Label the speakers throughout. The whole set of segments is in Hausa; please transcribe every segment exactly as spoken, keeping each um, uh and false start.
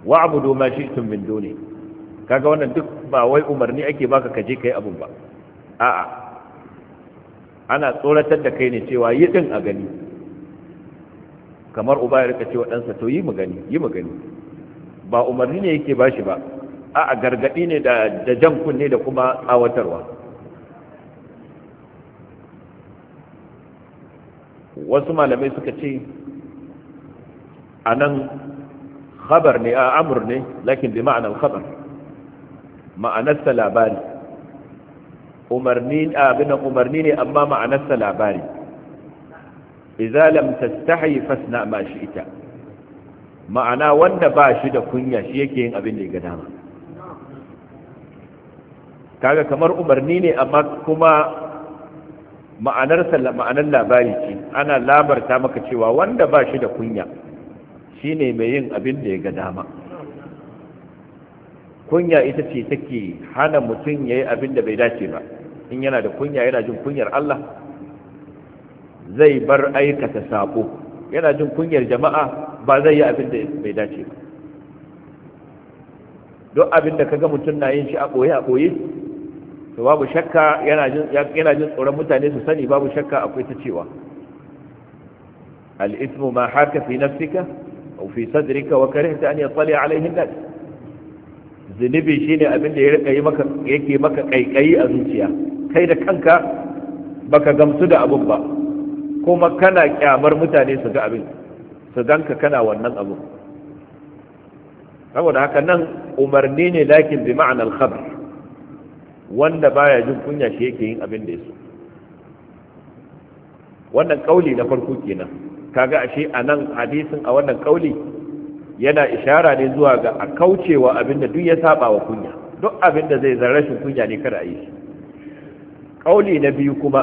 Speaker 1: wa'budu ma shi'tum min duni. Kaga wannan duk ba wai umarni ake baka ka je kai abun ba, a'a ana tsoratar da kai ne cewa yi din a gani, kamar uba ya rika cewa ɗansa to yi mu gani yi mu gani, ba umarni ne yake bashi ba, a'a gargadi ne da da jan kunne da kuma tsawatarwa. wasu malamai suka ce anan khabar ne a amur ne, lakin bi ma'anar khabar, ma'anarsa labari. umarni abinan umarni ne amma ma'anarsa labari. idza lam tastahi fasna ma shi'ta, ma'ana wanda ba shi da kunya shi yake yin abin da ya ga dama. kaga kamar umarni ne amma kuma ma'anarsa ma'anar labari ce, ana labarta maka cewa wanda ba shi da kunya shine mai yin abin da ya ga dama. kunya ita ce take hana mutum ya yi abin da bai dace ba. in yana da kunya, yana jin kunyar Allah, zai bar aikata sabo. yana jin kunyar jama'a, ba zai yi abin da bai dace ba. duk abin da kaga mutum na yin shi a ɓoye a ɓoye, to babu shakka yana jin yana jin tsoron mutane su sani, babu shakka akwai ta cewa al-ithmu ma haka fi nafsika aw fi sadrika wa karihta an yattali alayhi an-nas. zunubi shine abin da ya rika yi maka yake maka kaikayi a zuciya, kai da kanka baka gamsu da abun ba, kuma kana kyamar mutane su ga abin, su ganka kana wannan abu. saboda haka nan umarni ne, lakin bi ma'anar khabar, wanda baya jin kunya shi yake yin abin da ya so. wannan kauli na farko kenan. kaga ashe a nan hadisin, a wannan kauli yana ishara ne zuwa ga a kaucewa abin da duk ya saba wa kunya. duk abin da zai zara rashin kunya ne kada a yi shi. kauli na biyu kuma,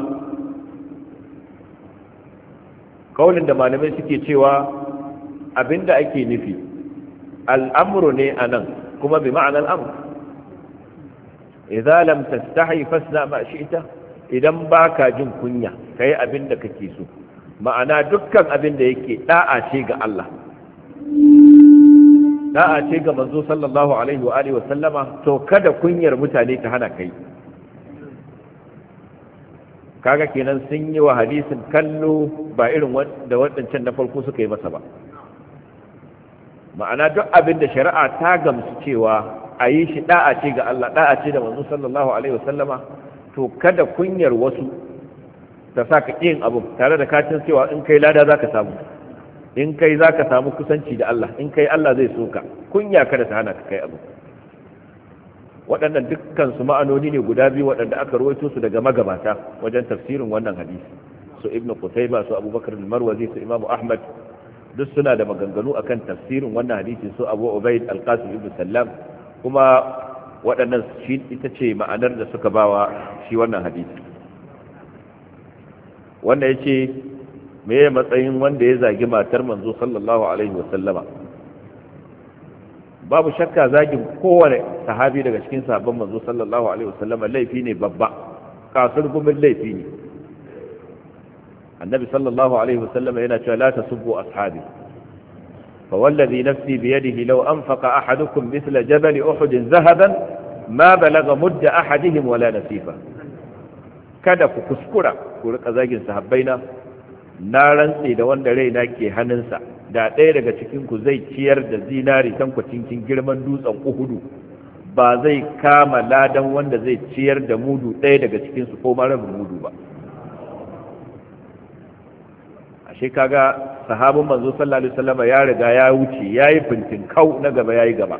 Speaker 1: kaulin da malamai suke cewa abin da ake nufi al'amru ne a nan, kuma bi ma'anar amr. idza lam tastahi fasna ma shi'ta, idan baka jin kunya kai abin da kake so. ma'ana dukkan abin da yake da'a ce ga Allah, da'a ce ga manzo sallallahu alaihi wa alihi wa sallama, to kada kunyar mutane ta hana kai. kaga kenan sun yi wa hadisin kallo ba irin da waɗancan na farko suka yi masa ba. ma'ana duk abin da shari'a ta gamsu cewa a yi shi da'a ce ga Allah, da'a ce da manzo sallallahu alaihi wa sallama, to kada kunyar wasu ta sa ka yin abu, tare da katin cewa in kai lada za ka samu, in kai za ka samu kusanci da Allah, in kai Allah zai so ka. kunya kada ta hana ka kai abu. waɗannan dukkan su ma'anoni ne guda biyu waɗanda aka rawaito su daga magabata wajen tafsirin wannan hadisi. su ibnu qutayba, su abubakar al-marwazi, su imamu ahmad, duk suna da maganganu akan tafsirin wannan hadisi. su abu ubayd al-qasim ibn sallam, kuma waɗannan shi ita ce ma'anar da suka bawa shi wannan hadisi. wanda ya ce me ya matsayin wanda ya zagi matar manzo sallallahu alaihi wasallama? babu shakka zagin kowane sahabi daga cikin sahabban manzo sallallahu alaihi wasallama laifi ne babba, kasar gumin laifi ne. annabi sallallahu alaihi wasallama yana cewa la tasubbu ashabi fa wallazi nafsi bi yadihi law anfaqa ahadukum mithla jabal uhud zahaban ma balagha mudda ahadihim wala nasifa. kada ku kuskura ku rika zagin sahabbaina, na rantse da wanda raina ke hannunsa, da ɗaya daga cikin ku zai ciyar da zinari tankwacin girman dutsen Uhudu, ba zai kama ladan wanda zai ciyar da mudu ɗaya daga cikin su ko ma rabin mudu ba. ashe kaga sahabin manzo sallallahu alaihi wasallam ya riga ya wuce, yayi fintin kau na gaba yayi gaba.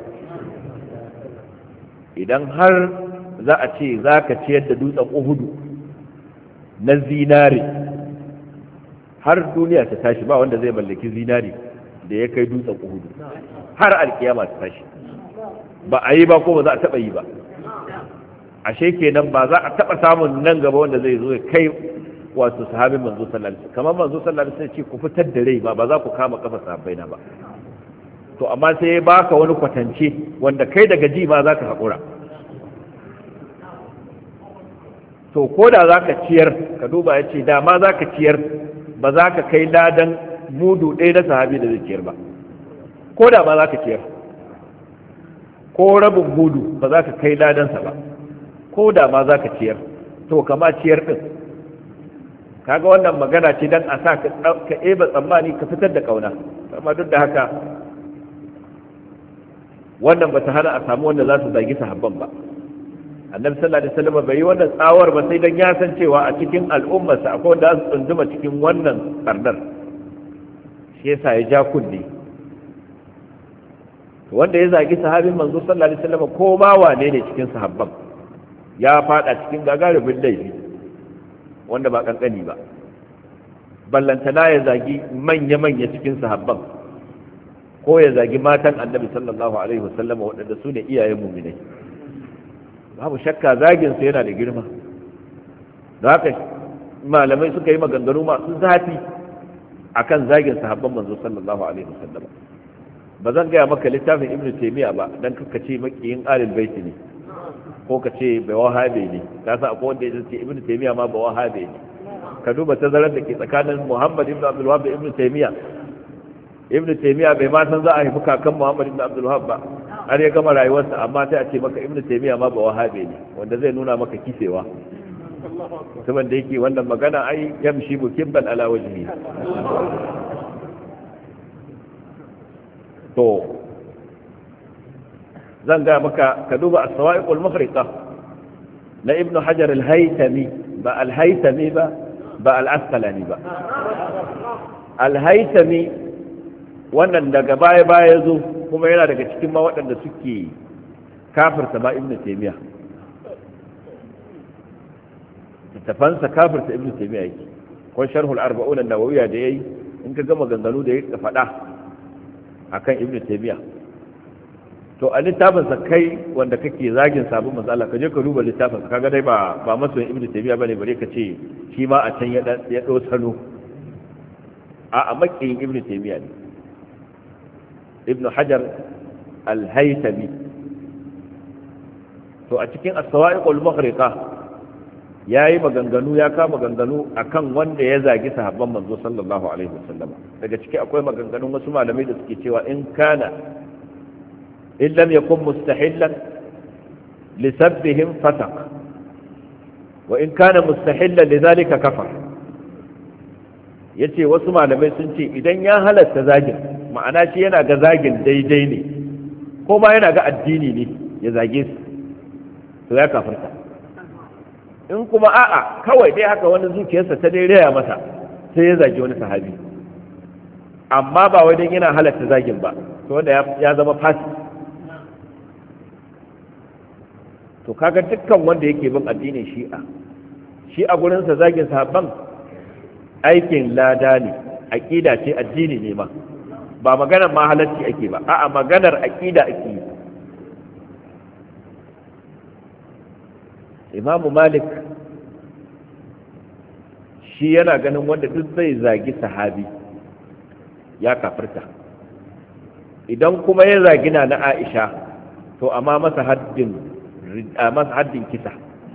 Speaker 1: idan har za a ce zaka ciyar da dutsen Uhudu na zinari, har duniya ta tashi ba wanda zai mallaki zinari da ya kai dutsen Uhudu, har alkiyama ta tashi. ba a yi ba ko ba za a taba yi ba. ashe kenan ba za a taba samun nan gaba wanda zai zo ya kai wato sahabin manzo sallallahu alaihi wasallam. kamar manzo sallallahu alaihi wasallam ce ku fitar da rai ba ba za ku kama kafa sahabbai na ba. to amma sai ya baka wani kwatance wanda kai daga ji ma za ka haƙura. to ko da za ka ciyar, ka duba ya ce dama za ka ciyar, ba za ka kai ladan mudu ɗaya na sahabi da zai ciyar ba, ko da ma za ka ciyar. ko rabin gudu ba za ka kai ladansa ba, ko da ma za ka ciyar to kama ciyar din. Kaga wannan magana ce dan a sa ka eba tsammani ka fitar da kauna, amma duk da haka wannan ba ta hana a samu wanda za su zagi sahabban ba. Annabi sallallahu alaihi wasallam bai yi wannan tsawar ba sai dan ya san cewa a cikin al'ummarsa akwai wanda za su tsunduma cikin wannan tsardar, shi yasa ya ja kunne. Wanda ya zagi sahabin manzo sallallahu alaihi wasallam ko ma wane ne cikin sahabban ya fada cikin gagarumin laifi wanda ba kankani ba, ballantana ya zagi manya-manya cikin sahabban ko ya zagi matan annabi sallallahu alaihi wasallam waɗanda su ne iyayen muminai. Babu shakka zagin su yana da girma, da haka malamai suka yi maganganu masu zafi akan zagin sahabban manzo sallallahu alaihi wasallam. Ba zan gaya maka littafin ibnu taymiya ba dan kaka ce makiyin alil baiti ne ko ka ce bai wahabe ne, ka san akwai wanda ya ce ibnu taymiya ma ba wahabe ne. Ka duba tazarar da ke tsakanin muhammad ibn abdul wahhab da ibnu taymiya. ibnu taymiya bai ma san za a haifi kakan muhammad ibn abdul wahhab ba har ya gama rayuwarsa, amma sai a ce maka ibnu taymiya ma ba wahabe ne, wanda zai nuna maka kisewa. Saboda da yake wannan magana ai yamshi mukibban ala wajhi. To zan ga maka ka duba as-sawa'iqul mufriqa na ibnu hajar al-haytami, ba al-haytami ba ba al-asqalani ba. Al-haytami wannan daga baya baya zo kuma yana daga cikin ma waɗanda suke kafirta ba ibnu taymiya. tafansa kafirta ibnu taymiya yake, ko sharhul arba'un an-nawawiyya da yayi in ka gama ganganu da yake faɗa akan ibnu taymiya. To a littafin sa kai wanda kake zagin sabon manzo Allah, ka je ka duba littafin kaga dai ba ba masoyin ibnu taymiya bane, bare ka ce shi ma a can ya ya do sano. a a makiyin ibnu taymiya ne ibnu hajar al-haytami. To a cikin as-sawa'iqul mughriqa yayi maganganu, ya kama maganganu akan wanda ya zagi sahabban manzo sallallahu alaihi wasallam. Daga ciki akwai maganganun wasu malamai da suke cewa in kana in lam yakun mustahillan li sabbihim fasaq wa in kana mustahillan lidhalika kafar. Yace wasu malamai sun ce idan ya halatta zagin, ma'ana shi yana ga zagin daidai ne ko ma yana ga addini ne ya zage su, to ya kafirta. In kuma a'a kawai dai haka wani zuciyarsa ta dai raya masa sai ya zagi wani sahabi, amma ba wai dan yana halatta zagin ba, to wanda ya zama fasi. To kaga dukkan wanda yake bin addinin shi'a, shi a gurinsa zagin sahabban aikin lada ne, aqida ce, addini ne ma, ba maganar ma halacci ake ba, a'a maganar aqida ake yi. Imamu Malik shi yana ganin wanda duk zai zagi sahabi ya kafirta, idan kuma ya zagi na na Aisha to amma masa haddin masa haddin kisa.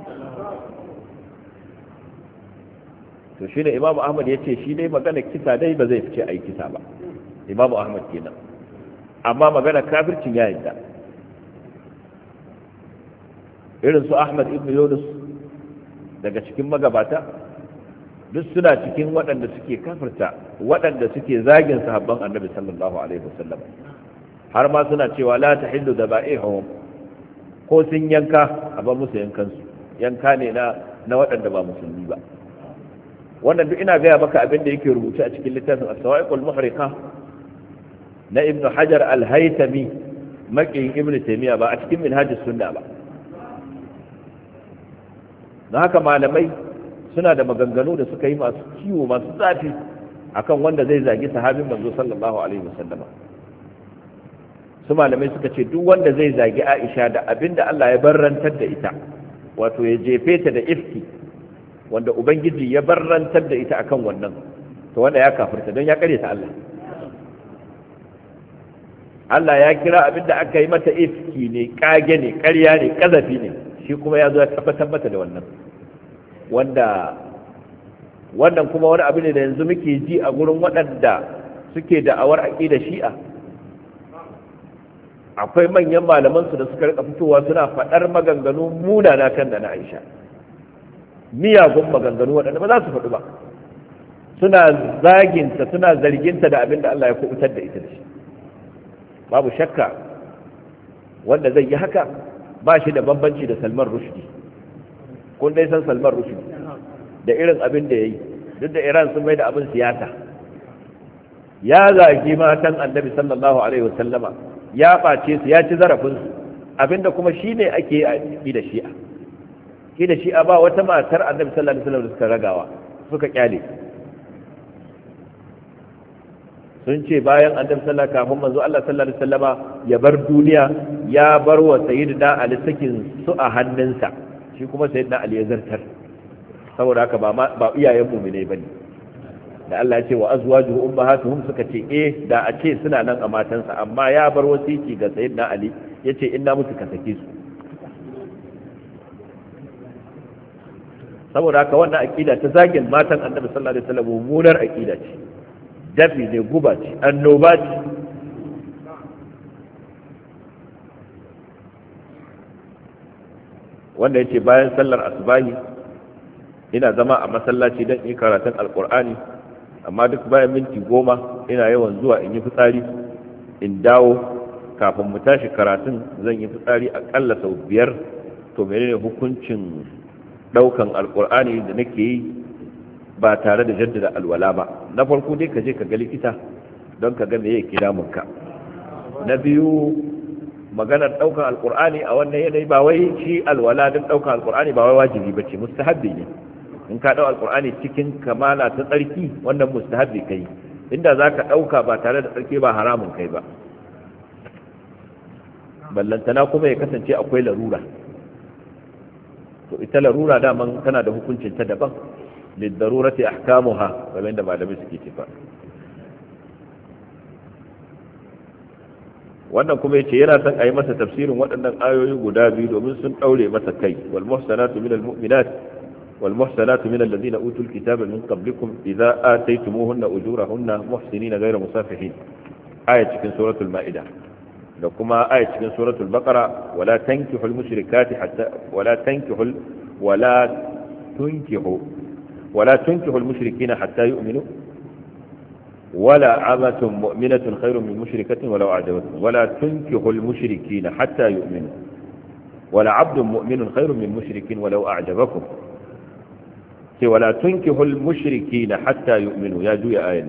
Speaker 1: To shine Imamu Ahmad ya ce shi dai magana kisa dai ba zai fice ai kisa ba, Imamu Ahmad kenan, amma magana kafircin ya yadda. Irin su Ahmad ibn Yunus daga cikin magabata duk suna cikin waɗanda suke kafirta waɗanda suke zagin sahabban Annabi sallallahu alaihi wasallam, har ma suna cewa la tahillu daba'ihum, ko sun yanka a ba musu yankansu, yanka ne na na waɗanda ba musulmi ba. Wannan duk ina gaya maka abin da yake rubuce a cikin littafin as-sawa'iqul muhriqa na Ibn Hajar al-Haytami, makiyin Ibn Taymiyyah, ba a cikin Minhajus Sunna ba. Don haka malamai suna da maganganu da suka yi masu ciwo masu zafi akan wanda zai zagi sahabin manzo sallallahu alaihi wasallam. Su malamai suka ce duk wanda zai zagi Aisha da abinda Allah ya barrantar da ita, wato ya jefe ta da ifki wanda ubangiji ya barrantar da ita akan wannan, to wanda ya kafirta don ya kare ta Allah. Allah ya kira abinda aka yi mata ifki ne, kage ne, ƙarya ne, kazafi ne, shi kuma ya zo ya tabbatar mata da wannan, wanda wannan kuma wani abu ne da yanzu muke ji a gurin waɗanda suke da'awar aqida shi'a. akwai manyan malaman su da suka rika fitowa suna faɗar maganganu munana kan da na Aisha, miyagun maganganu waɗanda ba za su faɗu ba, suna zaginta suna zarginta da abin da Allah ya kubutar da ita da shi. Babu shakka wanda zai yi haka ba shi da bambanci da Salman Rushdie. Kun dai san Salman Rushdie da irin abin da ya yi, duk da Iran sun mai da abin siyasa. Ya zagi matan Annabi sallallahu alaihi wasallama, ya ɓace su, ya ci zarafinsu, abinda kuma shi ne ake yi da shi'a. Ki da shi'a ba wata matar Annabi sallallahu alaihi wasallam da suka ragawa, suka kyale. Sun ce bayan Annabi sallallahu kafin manzo Allah sallallahu alaihi wasallama ya bar duniya, ya bar wa sayyidina Ali sakin su a hannunsa, shi kuma sayyidina Ali ya zartar. Saboda haka ba ba iyayen mu'mine bane. Da Allah ya ce wa azwajuhu ummahatuhum, suka ce eh da a ce suna nan a matansa, amma ya bar wasiki ga sayyidina Ali, yace in na mutu ka sake su. Saboda haka wannan aqida ta zagin matan Annabi sallallahu alaihi wasallam mummunar aqida ce, dafi ne, guba ce, annoba ce. Wanda yace bayan sallar asubahi ina zama a masallaci don in karatun alqur'ani, amma duk bayan minti goma ina yawan zuwa in yi fitsari in dawo, kafin mu tashi karatun zan yi fitsari akalla sau biyar. To menene hukuncin daukan alqur'ani da nake yi ba tare da jaddada alwala ba? Na farko dai ka je ka ga likita don ka ga me yake damunka. Na biyu, maganar daukan alqur'ani a wannan yanayi ba wai shi alwala don daukan alqur'ani ba wai wajibi bace, mustahabbi ne. In ka dau alqur'ani cikin kamala ta tsarki, wannan mustahabbi kai. Inda zaka dauka ba tare da tsarki ba haramun kai ba. Ballantana kuma ya kasance akwai larura. To ita larura daman tana da hukuncin ta daban. Lidarurati ahkamuha, kamar da malamai suke cewa. Wannan kuma yace yana son ayi masa tafsirin waɗannan ayoyi guda biyu domin sun daure masa kai. Wal muhsanatu minal mu'minat wal muhsanatu minal ladina utul kitaba min qablikum idza ataytumuhunna ujurahunna muhsinina ghayra musafihin. Aya cikin suratul Ma'idah. Da kuma aya cikin suratul Baqara, wala tankihul mushrikati hatta wala tankihul wala tunkihu wala tunkihul mushrikina hatta yu'minu ولا عامة مؤمنة خير من مشركة ولو أعجبتكم ولا تنكحوا المشركين حتى يؤمنوا ولا عبد مؤمن خير من مشرك ولو أعجبكم ولا تنكحوا المشركين حتى يؤمنوا يا جو يا آية.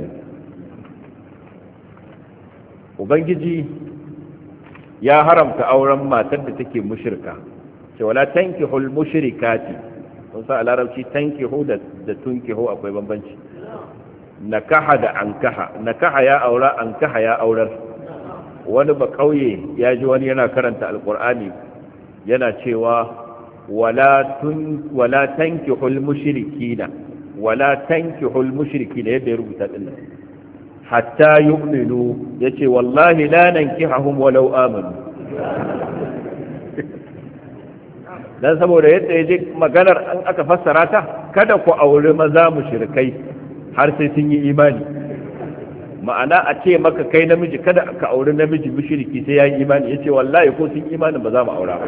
Speaker 1: وبنجي يا هرم كأورم ما تبتك مشركة ولا تنكحوا المشركات ونسأل العرب تنكحوا دا تنكحوا أقوى بنبنش nakaha da ankaha. Nakaha ya aura, ankaha ya aurar. Wani ba kauye ya ji wani yana karanta alkur'ani yana cewa wala tun wala tankihul mushrikina wala tankihul mushrikina, yadda ya rubuta din hatta yu'minu, yace wallahi la nankihahum walau amanu. Dan saboda yadda yaje maganar an aka fassara ta, kada ku aure maza mushrikai har sai sun yi imani. Ma'ana a ce maka kai namiji kada ka auri namiji mushriki sai yayi imani, yace wallahi ko sun imanin ba za mu aura ba.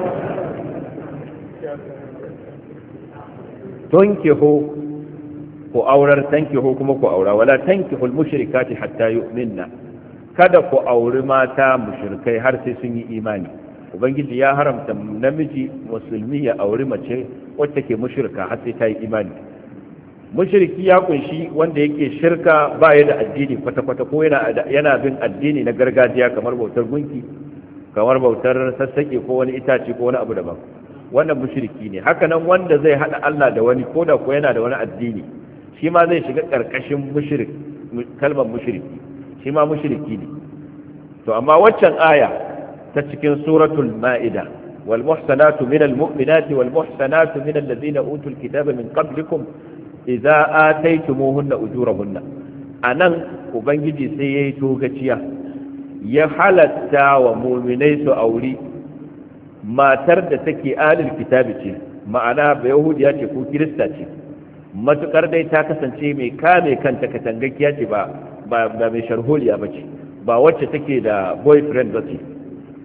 Speaker 1: tankihu ku aurar, tankihu kuma ku aura. Wala tankihul mushrikati hatta yu'minna, kada ku auri mata mushrikai har sai sun yi imani. Ubangiji ya haramta namiji musulmi ya auri mace wacce ke mushrika har sai ta yi imani. Mushriki ya kunshi wanda yake shirka ba ya da addini kwata-kwata, ko yana bin addini na gargajiya kamar bautar gunki, kamar bautar sassaƙe ko wani itace ko wani abu daban. Wannan mushriki ne. Haka nan wanda zai haɗa Allah da wani, ko da ko yana da wani addini, shi ma zai shiga ƙarƙashin mushrik, kalmar mushriki, shi ma mushriki ne. To amma waccan aya ta cikin suratul Ma'ida, wal muhsanatu minal mu'minati wal muhsanatu minal ladina utul kitaba min qablikum idza ataytumuhunna ujurahunna, anan ubangiji sai yayi togaciya ya halatta wa mu'minai su auri matar da take alil kitabi ce, ma'ana ba yahudiya ce ko kirista ce, matukar dai ta kasance mai kame kanta katangakkiya ce, ba ba mai sharholiya ba ce, ba wacce take da boyfriend ba ce,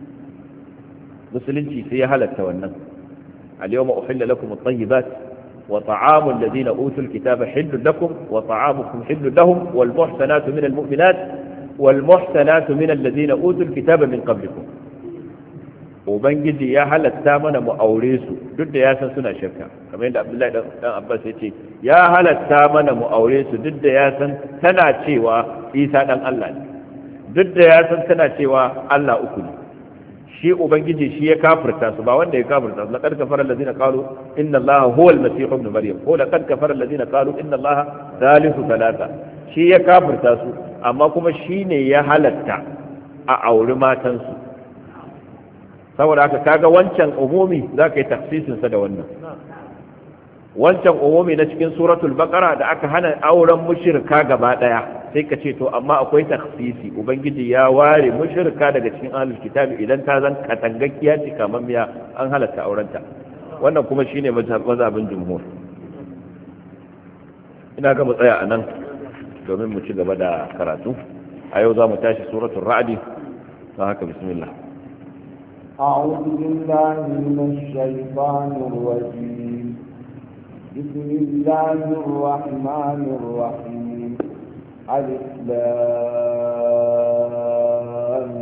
Speaker 1: musulunci sai ya halatta wannan al-yawma uhilla lakum at-tayyibat wa ta'amul ladina utul kitaba hillun lakum wa ta'amukum hillun lahum wal muhsanatu minal mu'minat wal muhsanatu minal ladina utul kitaba min qablikum ubangiji ya halatta mana mu aure su duk da ya san suna shirka kamar yadda Abdullahi dan Abbas ya ce ya halatta mana mu aure su duk da ya san tana cewa Isa dan Allah ne duk da ya san tana cewa Allah uku ne shi ubangiji shi ya kafirta su ba wanda ya kafirta su laqad kafara allazina qalu inna allaha huwa al-masih ibn maryam ko laqad kafara allazina qalu inna allaha thalithu thalatha shi ya kafirta su amma kuma shine ya halatta a auri matan su saboda haka kaga wancan umumi zaka yi tafsirin sa da wannan wancan umumi na cikin suratul baqara da aka hana auren mushrika gaba daya sai ka ce to amma akwai takhsisi ubangiji ya ware mushrika daga cikin ahlul kitabi idan ta zan katangakkiya ce kamar miya an halatta aurenta wannan kuma shine mazhabin jumhur ina ga mu tsaya anan domin mu ci gaba da karatu a yau za mu tashi suratul ra'd don haka bismillah
Speaker 2: أعوذ بالله من الشيطان الرجيم بسم الله الرحمن الرحيم ألف لام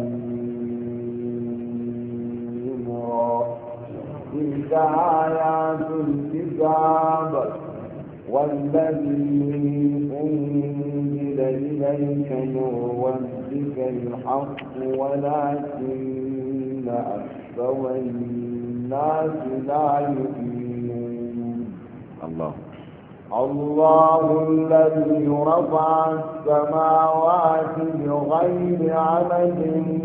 Speaker 2: ميم را تلك آيات الكتاب والذي أنزل إليك من ربك الحق ولكن أكثر الناس لا يؤمنون الله الله الذي رفع السماوات بغير عمد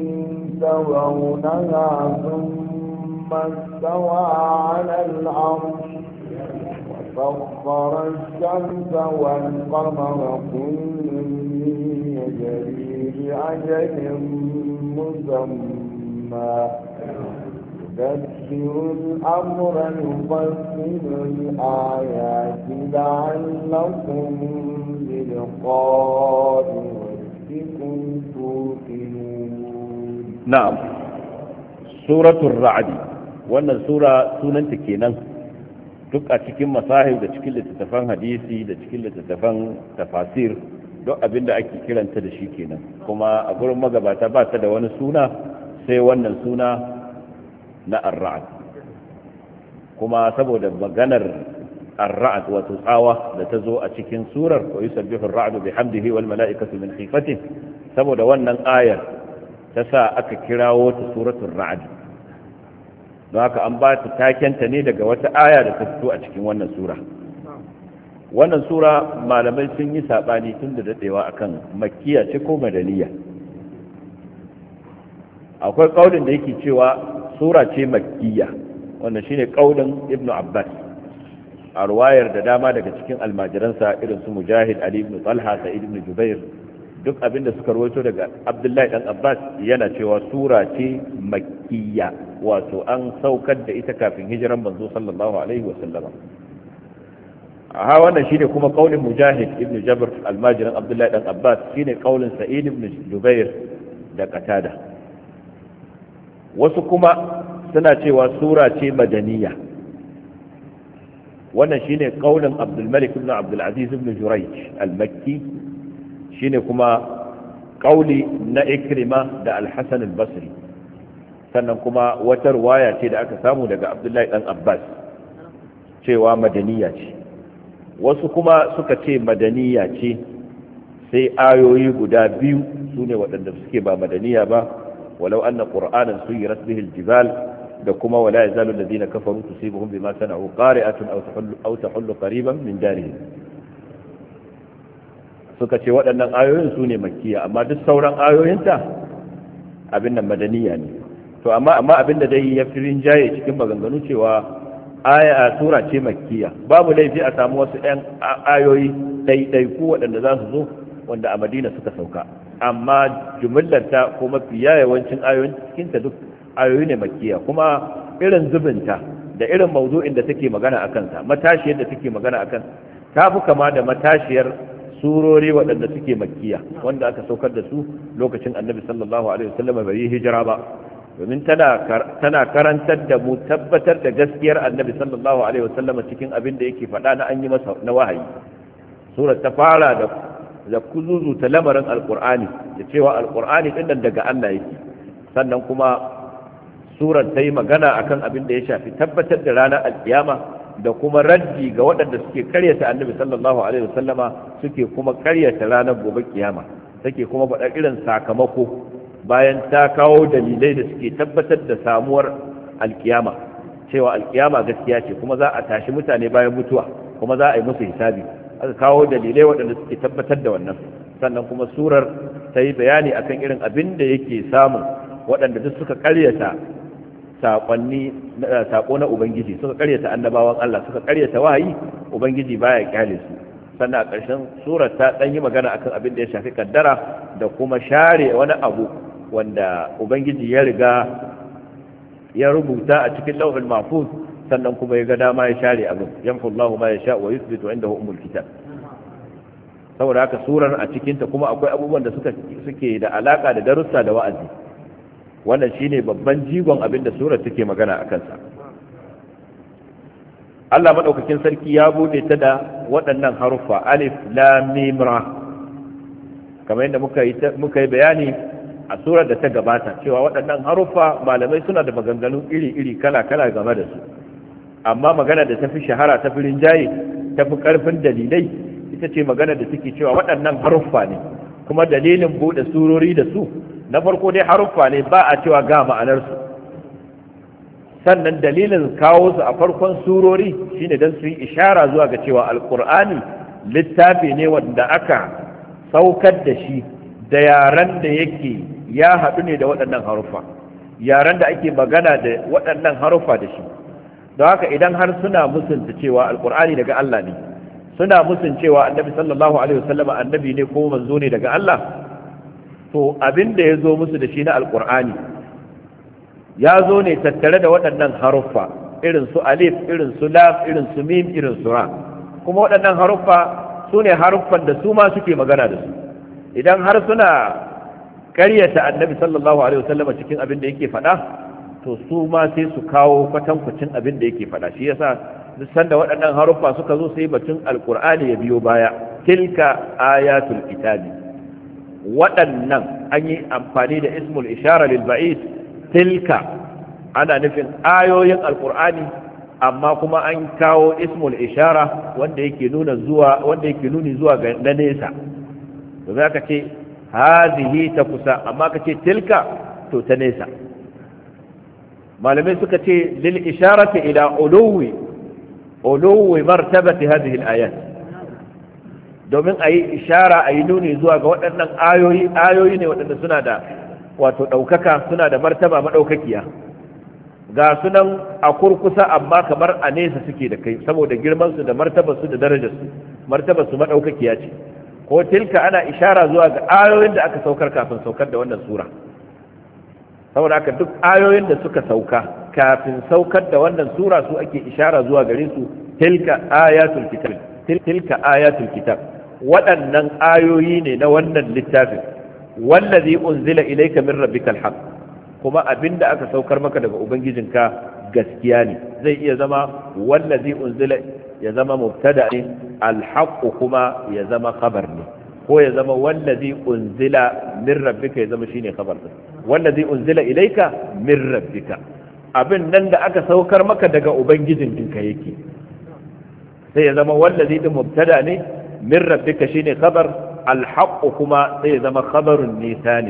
Speaker 2: ترونها ثم استوى على العرش وسخر الشمس والقمر كل يجري لأجل مسمى يدبر الأمر يفصل الآيات لعلكم بلقاء ربكم توقنون.
Speaker 1: نعم سورة الرعد wannan sura sunanta kenan duk a cikin masahib da cikin littattafan hadisi da cikin littattafan tafasir duk abinda ake kiranta da shi kenan kuma a gurin magabata ba ta da wani suna sai wannan suna na ar-ra'd kuma saboda maganar ar-ra'd wato tsawa da ta zo a cikin surar wa yusabbihu ar-ra'du bihamdihi wal mala'ikatu min khifatihi saboda wannan ayar ta sa aka kirawo ta suratul ra'd don haka an ba ta takenta ne daga wata aya da ta fito a cikin wannan sura wannan sura malamai sun yi sabani tun da dadewa akan makkiya ce ko madaniya akwai kaulin da yake cewa sura ce makkiya wannan shine kaulin ibnu abbas a ruwayar da dama daga cikin almajiransa irin su mujahid ali ibn talha sa'id ibn jubair duk abinda suka rawaito daga abdullahi dan abbas yana cewa sura ce makkiya wato an saukar da ita kafin hijiran manzo sallallahu alaihi wasallam a wannan shine kuma kaulin mujahid ibn jabr almajiran abdullahi dan abbas shine kaulin sa'id ibn jubair da qatada wasu kuma suna cewa sura ce madaniya wannan shine kaulin Abdul Malik ibn Abdul Aziz ibn Jurayj al-Makki shine kuma kauli na Ikrima da Al-Hasan al-Basri sannan kuma wata riwaya ce da aka samu daga Abdullahi dan Abbas cewa madaniya ce wasu kuma suka ce madaniya ce sai ayoyi guda biyu sune waɗanda suke ba madaniya ba ولو أن قرآنا سيرت به الجبال لكما ولا يزال الذين كفروا تصيبهم بما صنعوا قارئة أو تحل, أو تحل قريبا من دارهم suka ce waɗannan ayoyin su ne makkiya amma duk sauran ayoyinta abin nan madaniya ne to amma amma abin da dai ya fi rinjaye cikin maganganu cewa aya sura ce makkiya babu laifi a samu wasu ɗan ayoyi ɗaiɗaiku waɗanda za su zo wanda a madina suka sauka amma jumillarta ko mafi yawancin ayoyin cikinta duk ayoyi ne makkiya kuma irin zubinta da irin mawdu'in da take magana a kansa matashiyar da take magana a kan ta fi kama da matashiyar surori waɗanda suke makkiya wanda aka saukar da su lokacin annabi sallallahu alaihi wasallam bai yi hijira ba domin tana tana karantar da mu tabbatar da gaskiyar annabi sallallahu alaihi wasallam cikin abin da yake faɗa na an yi masa na wahayi. Surar ta fara da da kuzuzu ta lamarin alqur'ani da cewa alqur'ani din nan daga Allah yake, sannan kuma surar ta yi magana akan abin da ya shafi tabbatar da ranar alkiyama da kuma raddi ga waɗanda suke karyata annabi sallallahu alaihi wasallama suke kuma karyata ranar gobe kiyama, take kuma faɗa irin sakamako bayan ta kawo dalilai da suke tabbatar da samuwar alkiyama, cewa alkiyama gaskiya ce kuma za a tashi mutane bayan mutuwa kuma za a yi musu hisabi. Aka kawo dalilai waɗanda suke tabbatar da wannan. Sannan kuma surar ta yi bayani akan irin abin da yake samun waɗanda duk suka karyata saƙonni saƙo na ubangiji, suka karyata annabawan Allah, suka karyata wahayi, ubangiji baya kyale su. Sannan a ƙarshen surar ta ɗan yi magana akan abin da ya shafi kaddara da kuma share wani abu wanda ubangiji ya riga ya rubuta a cikin lauhul mahfuz, sannan kuma ya ga dama ya share abin. Yamhu Allahu ma yasha wa yuthbitu indahu ummul kitab. Saboda haka surar a cikin ta kuma akwai abubuwan da suka suke da alaka da darussa da wa'azi. Wannan shine babban jigon abin da surar take magana akan sa. Allah madaukakin sarki ya bude ta da waɗannan haruffa alif lam mim ra, kamar yadda muka yi muka yi bayani a surar da ta gabata cewa waɗannan haruffa malamai suna da maganganu iri-iri kala-kala game da su, amma magana da tafi shahara tafi rinjaye tafi ƙarfin dalilai ita ce magana da take cewa waɗannan haruffa ne, kuma dalilin buɗe surori da su na farko dai haruffa ne ba a cewa ga ma'anarsu, sannan dalilin kawo su a farkon surori shine don su yi ishara zuwa ga cewa alkur'ani littafi ne wanda aka saukar da shi da yaren da yake ya haɗu ne da waɗannan haruffa, yaren da ake magana da waɗannan haruffa da shi. Don haka idan har suna musunta cewa alkur'ani daga Allah ne, suna musun cewa annabi sallallahu alaihi wasallama annabi ne ko manzo ne daga Allah, to abin da ya zo musu da shi na alkur'ani ya zo ne tattare da waɗannan haruffa irin su alif, irin su lam, irin su mim, irin su ra, kuma waɗannan haruffa su ne haruffan da su ma suke magana da su. Idan har suna karyata annabi sallallahu alaihi wasallama cikin abin da yake faɗa, to su ma sai su kawo kwatankwacin abin da yake faɗa. Shi yasa duk sanda waɗannan haruffa suka zo sai batun alqur'ani ya biyo baya. Tilka ayatul kitabi, waɗannan an yi amfani da ismul ishara lil ba'id. Tilka ana nufin ayoyin alqur'ani, amma kuma an kawo ismul ishara wanda yake nuna zuwa wanda yake nuni zuwa ga na nesa. domin aka ce hazihi ta kusa, amma ka ce tilka to ta nesa. malamai suka ce lil isharati ila uluwi uluwi martabati hadhihi al-ayat, domin ayi ishara ayi nuni zuwa ga waɗannan ayoyi ayoyi ne waɗanda suna da wato ɗaukaka, suna da martaba madaukakiya, ga sunan a kurkusa amma kamar a nesa suke da kai saboda girman su da martabar su da darajar su, martabar su madaukakiya ce. ko tilka ana ishara zuwa ga ayoyin da aka saukar kafin saukar da wannan sura, saboda haka duk ayoyin da suka sauka kafin saukar da wannan sura su ake ishara zuwa gare su. tilka ayatul kitab, tilka ayatul kitab, waɗannan ayoyi ne na wannan littafin. wallazi unzila ilayka min rabbikal haqq, kuma abinda aka saukar maka daga ubangijinka gaskiya ne. zai iya zama wallazi unzila ya zama mubtada ne, alhaq kuma ya zama khabar ne, ko ya zama wallazi unzila min rabbika ya zama shine khabar din. wallazi unzila ilayka min rabbika, abin nan da aka saukar maka daga ubangijinka yake, sai ya zama wallazi din mubtada ne, min rabbika shine khabar, alhaq kuma sai ya zama khabarun nisani.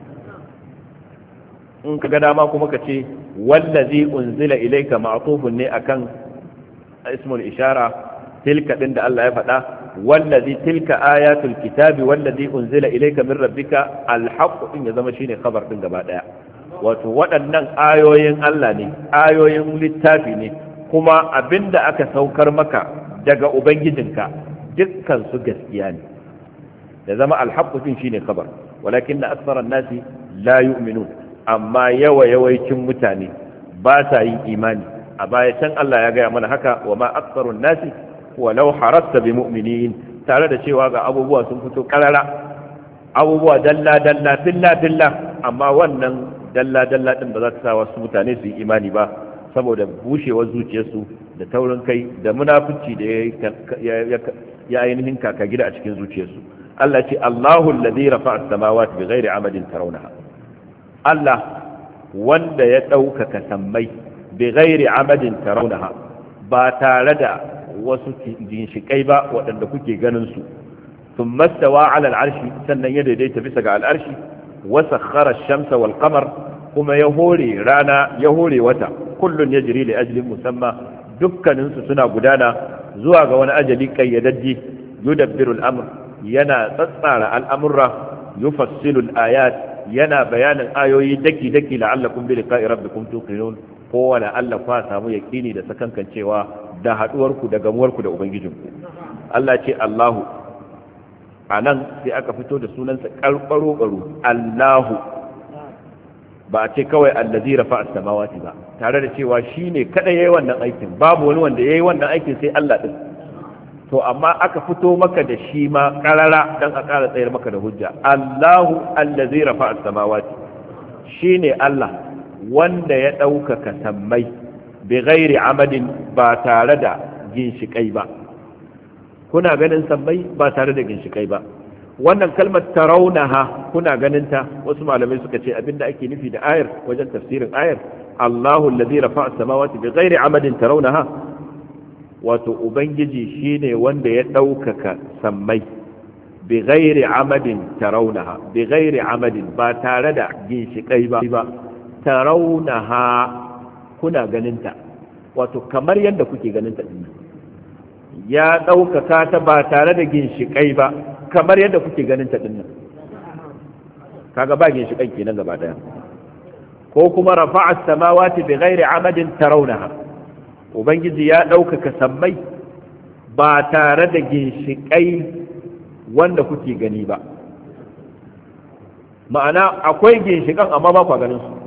Speaker 1: in ka ga dama kuma ka ce wallazi unzila ilayka ma'tufun ne akan ismul ishara tilka din da Allah ya faɗa. wallazi tilka ayatul kitabi wallazi unzila ilayka min rabbika, alhaq din ya zama shine khabar din gaba daya. wato waɗannan ayoyin Allah ne, ayoyin littafi ne, kuma abinda aka saukar maka daga ubangijinka dukkan su gaskiya ne. ya zama alhaq din shine khabar. walakinna aktharan nasi la yu'minun, amma yawa yawaicin mutane ba sa yin imani. a baya can Allah ya gaya mana haka, wa ma aktsarun nasi walau harasta bi mu'minin, tare da cewa ga abubuwa sun fito karara, abubuwa dalla dalla filla filla, amma wannan dalla dalla din ba za ta sa wasu mutane su yi imani ba saboda bushewar zuciyarsu da taurin kai da munafici da ya ainihin kaka gida a cikin zuciyarsu. Allah ce Allahu allazi rafa'a as-samawati bighairi amadin tarawnaha, Allah wanda ya ɗaukaka sammai bighairi amadin tarawnaha ba tare da wasu ginshikai ba waɗanda kuke ganin su. ثم استوى على العرش sannan ya daidaita bisa ga al'arshi wa sakhkhara ash-shamsa wal qamar kuma ya hore rana ya hore wata kullun yajri li ajlin musamma dukkanin su suna gudana zuwa ga wani ajali kayyadaddi yudabbiru al-amr yana tsatsara al'amurra yufassilu al-ayat yana bayanin ayoyi daki daki la'allakum bi liqa'i rabbikum tuqinun ko wala Allah fa samu yaqini da sakankancewa da haduwarku da gamuwarku da ubangijinku. Allah ce Allahu a nan sai aka fito da sunansa ƙarƙaro-ƙaro Allahu, ba a ce kawai allazi rafa as-samawati ba, tare da cewa shi ne kada yayi wannan aikin, babu wani wanda yayi wannan aikin sai Allah din. To amma aka fito maka da shi ma ƙarara dan a ƙara tsayar maka da hujja. Allahu allazi rafa as-samawati, shine Allah wanda ya ɗaukaka sammai bi ghairi amadin ba tare da ginshiƙai ba. Kuna ganin sammai ba tare da ginshikai ba. Wannan kalmar tarawunaha kuna ganinta, wasu malamai suka ce abinda ake nufi da ayar wajen tafsirin ayar Allahu allazi rafa'a as-samawati bighairi amadin tarawunaha, wato ubangiji shine wanda ya daukaka sammai bighairi amadin tarawunaha, bighairi amadin ba tare da ginshikai ba, tarawunaha kuna ganinta, wato kamar yadda kuke ganinta din ya ɗaukaka ta ba tare da ginshiƙai ba kamar yadda kuke ganin ta dinnan, kaga ba ginshiƙan kenan gaba daya. Ko kuma rafa'a as-samawati bighairi amadin tarawnaha, ubangiji ya ɗaukaka sammai ba tare da ginshiƙai wanda kuke gani ba, ma'ana akwai ginshiƙan amma ba ku ganin su.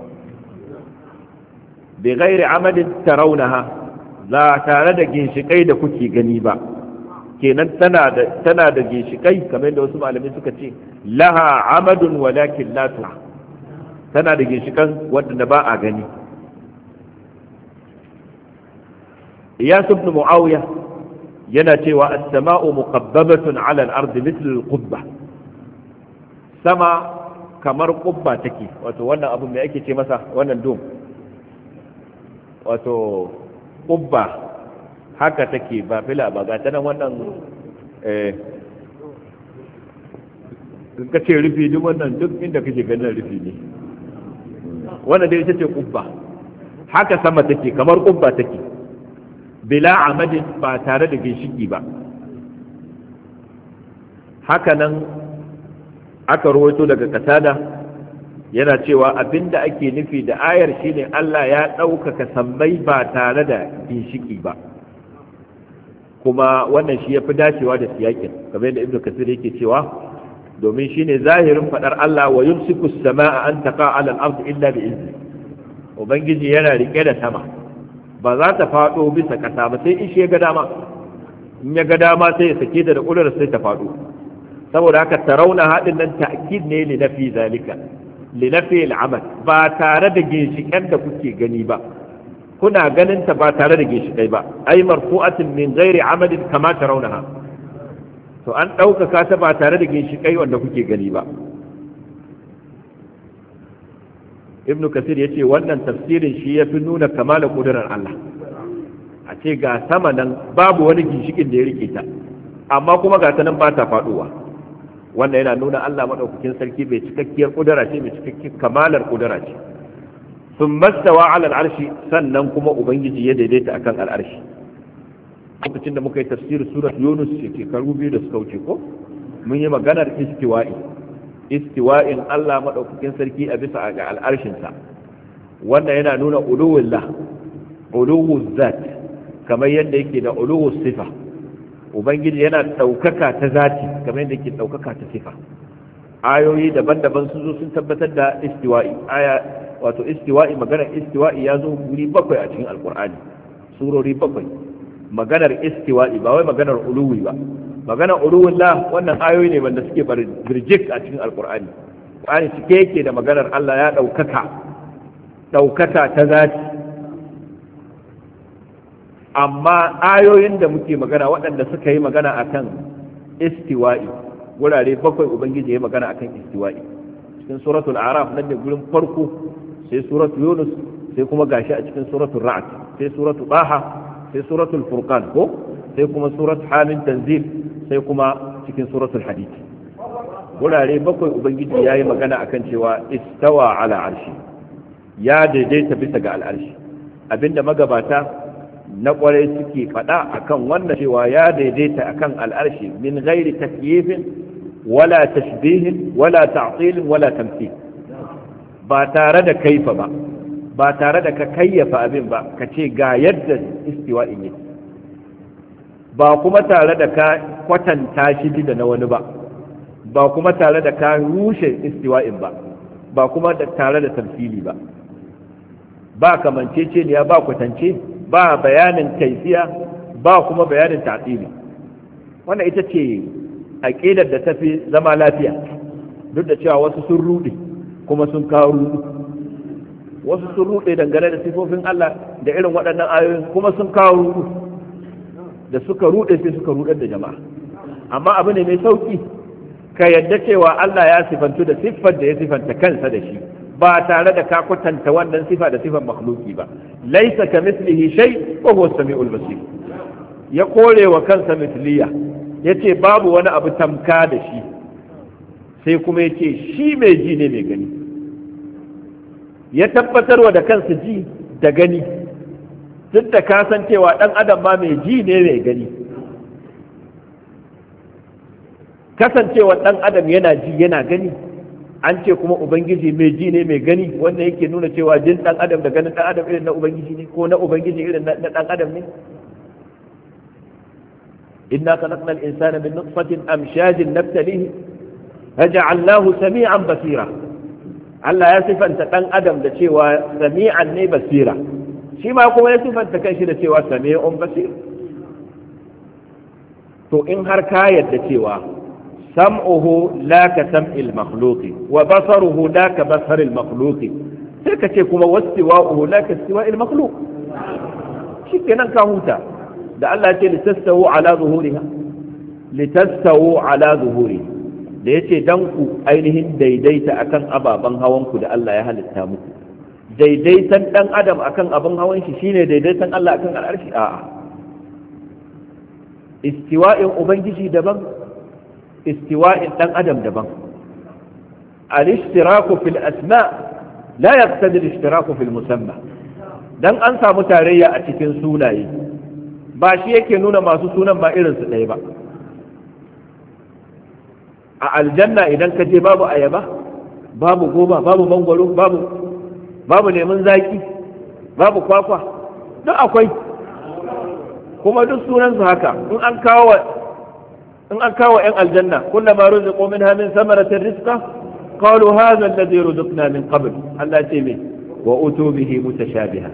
Speaker 1: Bighairi amadin tarawnaha za tare da ginshikai da kuke gani ba, kenan tana da tana da ginshikai kamar yadda wasu malamai suka ce laha amadun walakin la tura, tana da ginshikan wanda ba a gani. Iyas ibn Muawiya yana cewa as-sama'u muqabbabatun 'ala al-ardi mithl al-qubba, sama kamar qubba take, wato wannan abu mai ake ce masa wannan dom, wato ƙubba haka take ba fila ba ga tanan wannan eh ka ce rufi duk wannan duk inda kake ganin rufi ne, wannan dai ita ce ƙubba. Haka sama take kamar ƙubba take bila amadin ba tare da ginshiki ba. Haka nan aka rawaito daga Qatada yana cewa abinda ake nufi da ayar shine Allah ya ɗaukaka sammai ba tare da ginshiki ba, kuma wannan shi ya fi dacewa da siyakin kamar yadda Ibn Kathir yake cewa, domin shine zahirin faɗar Allah wa yumsiku as-samaa an taqa 'ala al-ard illa bi izni. Ubangiji yana rike da sama ba za ta faɗo bisa ƙasa ba sai in shi ya ga dama, in ya ga dama sai ya sake ta da ƙudurar sai ta faɗo. Saboda haka tarawna haɗin nan ta'kid ne li nafi zalika, linafi al'amal ba tare da ginshiƙen da kuke gani ba, kuna ganin ta ba tare da ginshiƙai ba, ai marfu'atin min ghairi amadin kama tarawnaha, to an ɗaukaka ta ba tare da ginshiƙai wanda kuke gani ba. Ibn Kathir ya ce wannan tafsirin shi ya fi nuna kamala ƙudurar Allah, a ce ga sama nan babu wani ginshiƙin da ya rike ta amma kuma ga ta nan ba ta faɗowa. Wannan yana nuna Allah maɗaukakin sarki bai cikakkiyar ƙudura ce, mai cikakkiyar kamalar ƙudura ce. Sun mastawa ala al'arshi, sannan kuma Ubangiji ya daidaita akan al'arshi. Lokacin da muka yi tafsirin surat Yunus shekaru biyu da suka wuce ko mun yi maganar istiwa'i, istiwa'in Allah maɗaukakin sarki a bisa ga al'arshinsa. Wannan yana nuna uluwullah, uluwuz zat, kamar yadda yake da uluwuz sifa. Ubangiji yana ɗaukaka ta zati kamar yadda ke ɗaukaka ta sifa. Ayoyi daban-daban sun zo sun tabbatar da istiwa'i. Aya wato istiwa'i, maganar istiwa'i ya zo guri bakwai a cikin Alƙur'ani, surori bakwai. Maganar istiwa'i ba wai maganar uluwi ba. Maganar uluwillah wannan ayoyi ne wanda suke birjik a cikin Alƙur'ani. Qur'ani cike yake da maganar Allah ya ɗaukaka ɗaukaka ta zati. Amma ayoyin da muke magana waɗanda suka yi magana akan istiwa'i, wurare bakwai ubangiji ya magana akan istiwa'i. Cikin suratul araf nan da gurin farko, sai suratul yunus, sai kuma gashi a cikin suratul ra'd, sai suratul taha, sai suratul furqan ko sai kuma suratul hamim tanzil, sai kuma cikin suratul hadid. Wurare bakwai ubangiji ya yi magana akan cewa istawa ala arshi, ya daidaita bisa ga al'arshi. Abinda magabata na kwarai suke faɗa akan wannan cewa ya daidaita akan al'arshi min ghairi takyifin wala tashbihin wala ta'tilin wala tamthil, ba tare da kaifa ba, ba tare da ka kayyafa abin ba ka ce ga yadda istiwa'in yake, ba kuma tare da ka kwatanta shi da na wani ba, ba kuma tare da ka rushe istiwa'in ba, ba kuma da tare da tamthili ba, ba kamanceceniya ba kwatance, ba bayanin kaifiya, ba kuma bayanin ta'tili. Wannan ita ce aqidar da tafi zama lafiya, duk da cewa wasu sun rude kuma sun kawo rudu, wasu sun rude dangane da sifofin Allah da irin waɗannan ayoyin kuma sun kawo rudu, da suka rude sai suka rudar da jama'a. Amma abu ne mai sauki ka yadda cewa Allah ya sifantu da siffar da ya sifanta kansa da shi, ba tare da ka kwatanta wannan sifa da sifar makhluki ba. Laisa ka mislihi shay wa huwa as-sami'ul basir. Ya kore wa kansa misliya, yace babu wani abu tamka da shi, sai kuma yace shi mai ji ne mai gani. Ya tabbatarwa da kansa ji da gani, duk da ka san cewa dan adam ma mai ji ne mai gani. Kasancewa dan adam yana ji yana gani, an ce kuma ubangiji mai ji ne mai gani, wanda yake nuna cewa jin dan adam da ganin dan adam irin na ubangiji ne, ko na ubangiji irin na dan adam ne. inna khalaqnal insana min nutfatin amshajin nabtalihi faja'alnahu sami'an basira. Allah ya sifanta dan adam da cewa sami'an ne basira, shi ma kuma ya sifanta kanshi da cewa sami'un basir. To in har ka yadda cewa sam'uhu la ka sam'il makhluqi wa basaruhu la ka basaril makhluqi, sai ka ce kuma wastiwa'uhu la ka istiwa'il makhluq. Shikenan ka huta. Da Allah ya ce litastawu ala zuhuriha, litastawu ala zuhuri, da yace dan ku ainihin daidaita akan ababen hawan ku da Allah ya halitta muku. Daidaitan dan adam akan abin hawan shi shine daidaitan Allah akan al'arshi? A'a. Istiwa'in ubangiji daban, istiwa'in dan adam daban. Al-ishtiraku fil asma la yaqtadi al-ishtiraku fil musamma. Dan an samu tarayya a cikin sunaye ba shi yake nuna masu sunan ba irin su ɗaya ba. A aljanna idan ka je babu ayaba, babu goma, babu mangwaro, babu babu lemun zaki, babu kwakwa, duk akwai, kuma duk sunan su haka. In an kawo in an kawo ‘yan aljanna, kullama ruziqu minha min samaratin rizqa qalu hadha alladhi ruziqna min qabl. Allah ce me wa utu bihi mutashabiha.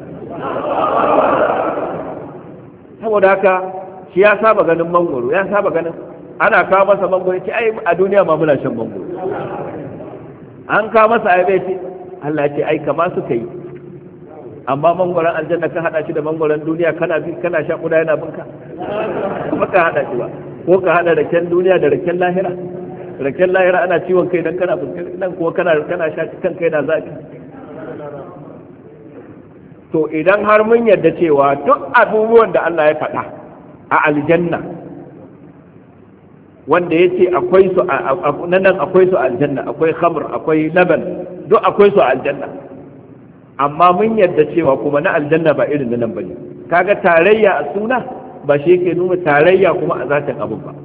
Speaker 1: Saboda haka shi ya saba ganin mangoro, ya saba ganin ana kawo masa mangoro, ce ai a duniya ma muna shan mangoro. An kawo masa ayabe, ce Allah ce ai kama suka yi, amma mangoron aljanna ka hada shi da mangoron duniya kana bi kana sha kuda yana binka, kuma ka hada shi ba. Ko ka hada raken duniya da raken lahira, raken lahira ana ciwon kai dan kana binka, nan kuwa kana kana sha kan kai na zafi. To idan har mun yarda cewa duk abubuwan da Allah ya faɗa a aljanna, wanda ya ce akwai su nan akwai su a aljanna, akwai khamr, akwai laban, duk akwai su a aljanna, amma mun yarda cewa kuma na aljanna ba irin nan bane. Kaga tarayya a suna ba shi yake nuna tarayya kuma a zatin abun ba.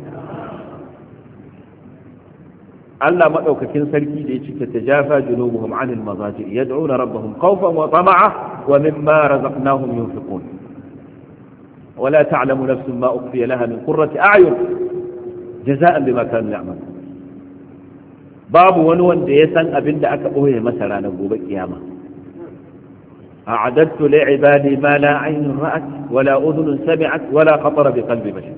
Speaker 1: Allah madaukakin sarki da ya ce tajafa junubuhum anil mazaji yad'una rabbahum khawfan wa tama'a wa mimma razaqnahum yunfiqun wala ta'lamu nafsun ma ukhfiya laha min qurrati a'yun jaza'an bima kanu ya'malun. Babu wani wanda ya san abin da aka boye masa ranar gobe kiyama. a'adattu li'ibadi ma la 'aynun ra'at wala udhunun sami'at wala khatara bi qalbi bashar.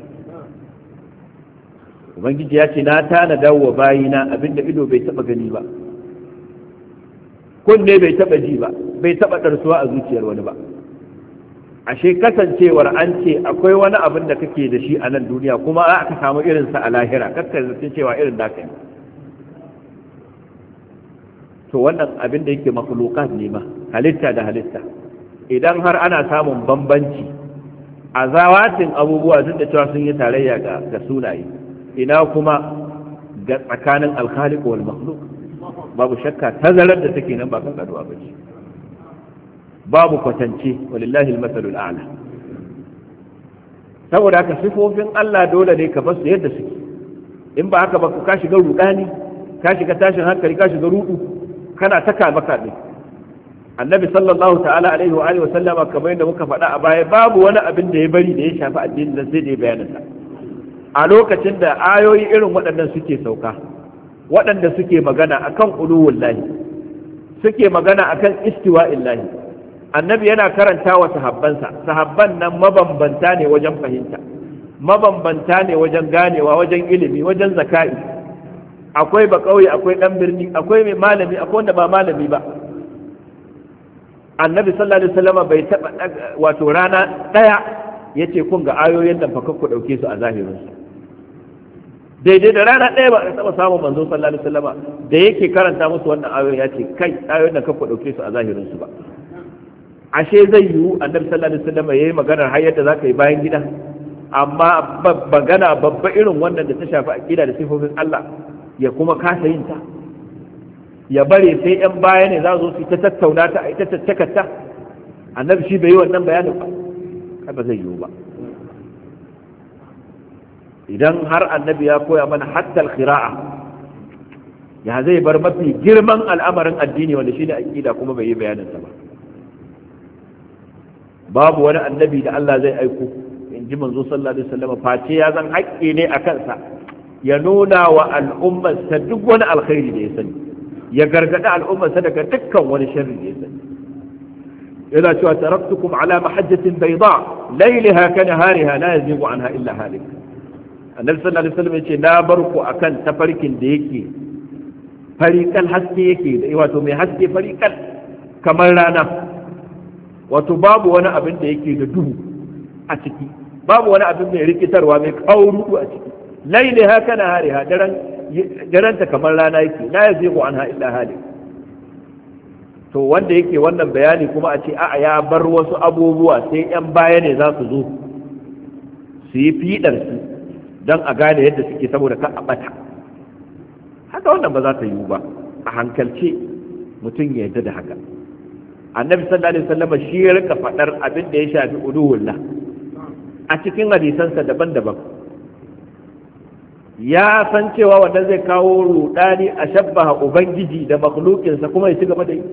Speaker 1: Ubangiji ya ce na tana dawo bayina abinda ido bai taba gani ba, kunne bai taba ji ba bai taba darsuwa a zuciyar wani ba. Ashe kasancewar an ce akwai wani abin da kake da shi a nan duniya kuma aka samu irinsa a lahira, kakka zaton cewa irin da kai. To wannan abin da yake makhluqat ne ma, halitta da halitta. Idan har ana samun bambanci a zawatin abubuwa duk da cewa sun yi tarayya ga, ga sunaye, ina kuma ga tsakanin alkhaliq wal makhluq. Babu shakka tazarar da take nan ba kan kaduwa ba ce, babu kwatance, walillahi almasalul a'la. Saboda haka sifofin Allah dole ne ka bar su yadda suke, in ba haka ba ka shiga rudani, ka shiga tashin hankali, ka shiga rudu, kana ta kama kaɗe. Annabi sallallahu ta'ala alaihi wa alihi wa sallama kamar yadda muka faɗa a baya, babu wani abin da ya bari da ya shafi addinin nan sai da ya bayyana sa. A lokacin da ayoyi irin waɗannan suke sauka, waɗanda suke magana akan uluwullahi, suke magana akan istiwa'illahi, annabi yana karanta wa sahabbansa, sahabban nan mabambanta ne wajen fahimta, mabambanta ne wajen ganewa, wajen ilimi, wajen zaka'i. Akwai ba kauye, akwai dan birni, akwai mai malami, akwai wanda ba malami ba. Annabi sallallahu alaihi wasallam bai taba wato rana daya yace kun ga ayoyin nan fa ku dauke su a zahirin su. Daidai da rana daya ba a taba samun manzo sallallahu alaihi wasallam da yake karanta musu wannan ayoyin yace kai ayoyin nan ka ku dauke su a zahirin su ba. Ashe zai yiwu Annabi sallallahu alaihi wasallam yayi maganar har yadda zaka yi bayan gida, amma magana babba irin wannan da ta shafi aqida da sifofin Allah ya kuma kasa yin ta, ya bare sai yan baya ne za su su ta tattauna ta a ita tattakarta. Annabi shi bai yi wannan bayanin ba, ba zai yiwu ba. Idan har annabi ya koya mana hatta al-qira'a, ya zai bar mafi girman al'amarin addini wanda shine aqida kuma bai yi bayanin sa ba. Babu wani annabi da Allah zai aiko, in ji manzo sallallahu alaihi wasallam, face ya zan haƙƙi ne a kansa ya nuna wa al'ummarsa duk wani alkhairi da ya sani, ya gargaɗi al'ummarsa daga dukkan wani sharri da ya sani. Yana cewa taraktukum ala mahajjatin bayda laylaha ka nahariha la yazigu anha illa halik. Annabi sallallahu alaihi wasallam yace na bar ku akan tafarkin da yake fariqal haske yake, wato mai haske fariqal kamar rana, wato babu wani abin da yake da duhu a ciki, babu wani abin mai rikitarwa mai kauru a ciki. Laylaha ka nahariha, daren daranta kamar rana yake, la yazigu anha illa halik. To wanda yake wannan bayani kuma a ce a'a ya bar wasu abubuwa sai yan baya ne za su zo su yi fidar su don a gane yadda suke saboda ka a bata, haka wannan ba za ta yiwu ba. A hankalce mutum ya yarda da haka. Annabi sallallahu alaihi wasallam shi ya rika fadar abin da ya shafi uluwullah a cikin hadisansa daban-daban. Ya san cewa wannan zai kawo rudani a shabbaha ubangiji da makhlukinsa kuma ya ci gaba da yi.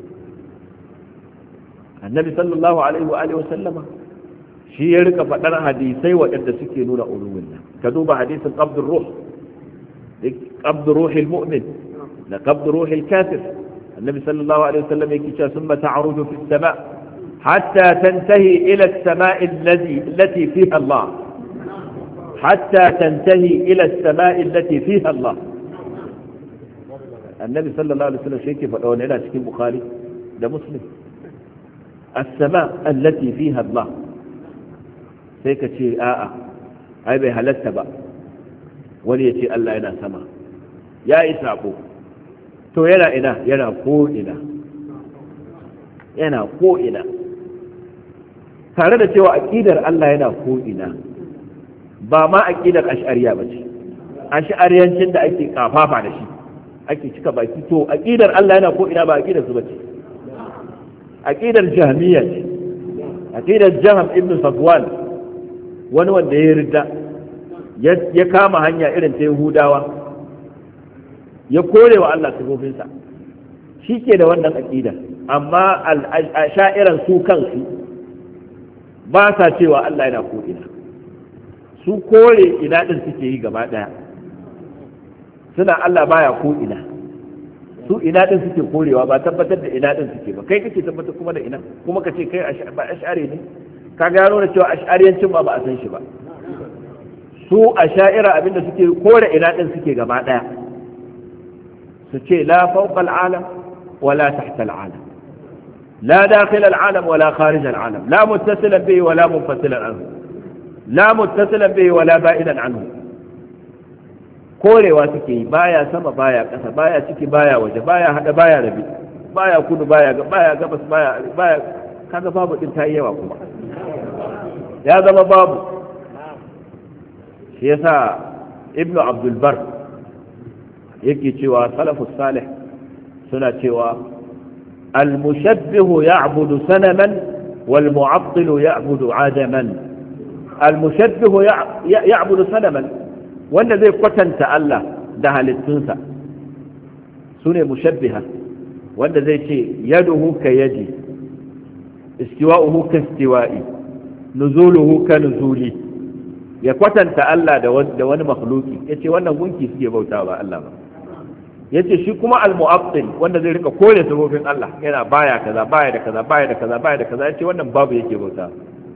Speaker 1: Annabi sallallahu alaihi wa alihi wasallama shi ya rika faɗar hadisai waɗanda suke nuna uluwillah. Ka duba hadisin qabdur ruh, qabdur ruhil mu'min da qabdur ruhil kafir. Annabi sallallahu alaihi wasallam yake cewa summa ta'ruju fi as-sama' hatta tantahi ila as-sama'i allati fiha Allah. حتى تنتهي إلى السماء التي فيها الله. النبي صلى الله عليه وسلم شيء كيف أقول إلى شكل بخاري ده مسلم. السماء التي فيها الله سيك شيء آآ هاي بهلت بقى ولي شيء الله إنا سما يا إسعبو تو ينا إنا ينا قو إنا ينا قو إنا tare da cewa aqidar Allah yana ko ina, ba ma aqidar ash'ariya ba ce. Ash'ariyancin da ake kafafa da shi ake cika baki, to aqidar Allah yana ko ina ba aqidar su bace. Aqidar jahmiya ce, aqidar Jahm ibn Safwan, wani wanda ya rida ya kama hanya irin ta Yahudawa, ya kore wa Allah sifofinsa, shi ke da wannan aqida. Amma al-asha'iran su kansu ba sa cewa Allah yana ko ina, su kore ina din suke yi gaba daya, suna Allah baya ko ina, su ina din suke korewa, ba tabbatar da ina din suke ba. Kai kake tabbatar kuma da ina, kuma ka ce kai ba ash'ari ne, ka gano da cewa ash'ariyancin ba ba a san shi ba. Su ash'ira abinda suke kore ina din suke gaba daya, su ce la fawqa al'alam ولا تحت العالم لا داخل العالم ولا خارج العالم لا متصلا به ولا منفصلا عنه لا متصلا به ولا بائنا عنه korewa suke yi baya sama baya ƙasa baya ciki baya waje baya hada baya rabi baya kudu baya baya gabas baya baya kaga babu din ta yi yawa kuma ya zama babu shi yasa ibnu abdul bar yake cewa salafus salih suna cewa al-mushabbihu ya'budu sanaman wal mu'attilu ya'budu adaman al-mushabbihu ya'budu sanaman wanda zai kwatanta Allah da halittunsa sune mushabbiha wanda zai ce yaduhu ka yadi istiwa'uhu ka istiwa'i nuzuluhu ka nuzuli ya kwatanta Allah da wani makhluki yace wannan gunki suke bautawa ba Allah ba yace shi kuma al-mu'attil wanda zai rika kore sabobin Allah yana baya kaza baya da kaza baya da kaza baya da kaza yace wannan babu yake bauta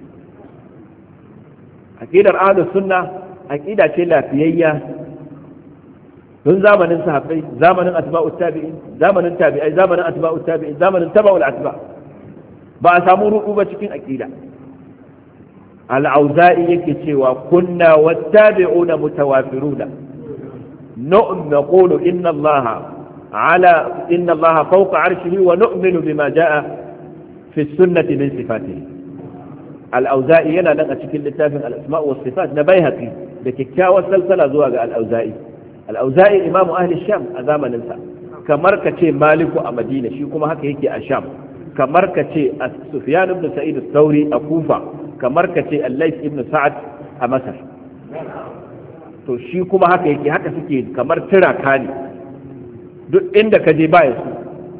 Speaker 1: aqidar ahlus sunna aqida ce lafiyayya tun zamanin sahabbai zamanin atba'ut tabi'in zamanin tabi'ai zamanin atba'ut tabi'in zamanin tabaul atba ba a samu ruku ba cikin aqida al-auza'i yake cewa kunna wattabi'una mutawafiruna نقول إن الله على إن الله فوق عرشه ونؤمن بما جاء في السنة من صفاته الأوزائي ينا لن أشكل لتافن الأسماء والصفات نبيهقي لككا والسلسلة زواج الأوزائي الأوزائي إمام أهل الشام أزام ننسى كمركة مالك أمدينة شيكما هكا هيكي الشام كمركة سفيان بن سعيد الثوري أكوفة كمركة الليث بن سعد أمسر to shi kuma haka yake haka suke kamar tiraka ne duk inda ka je baya su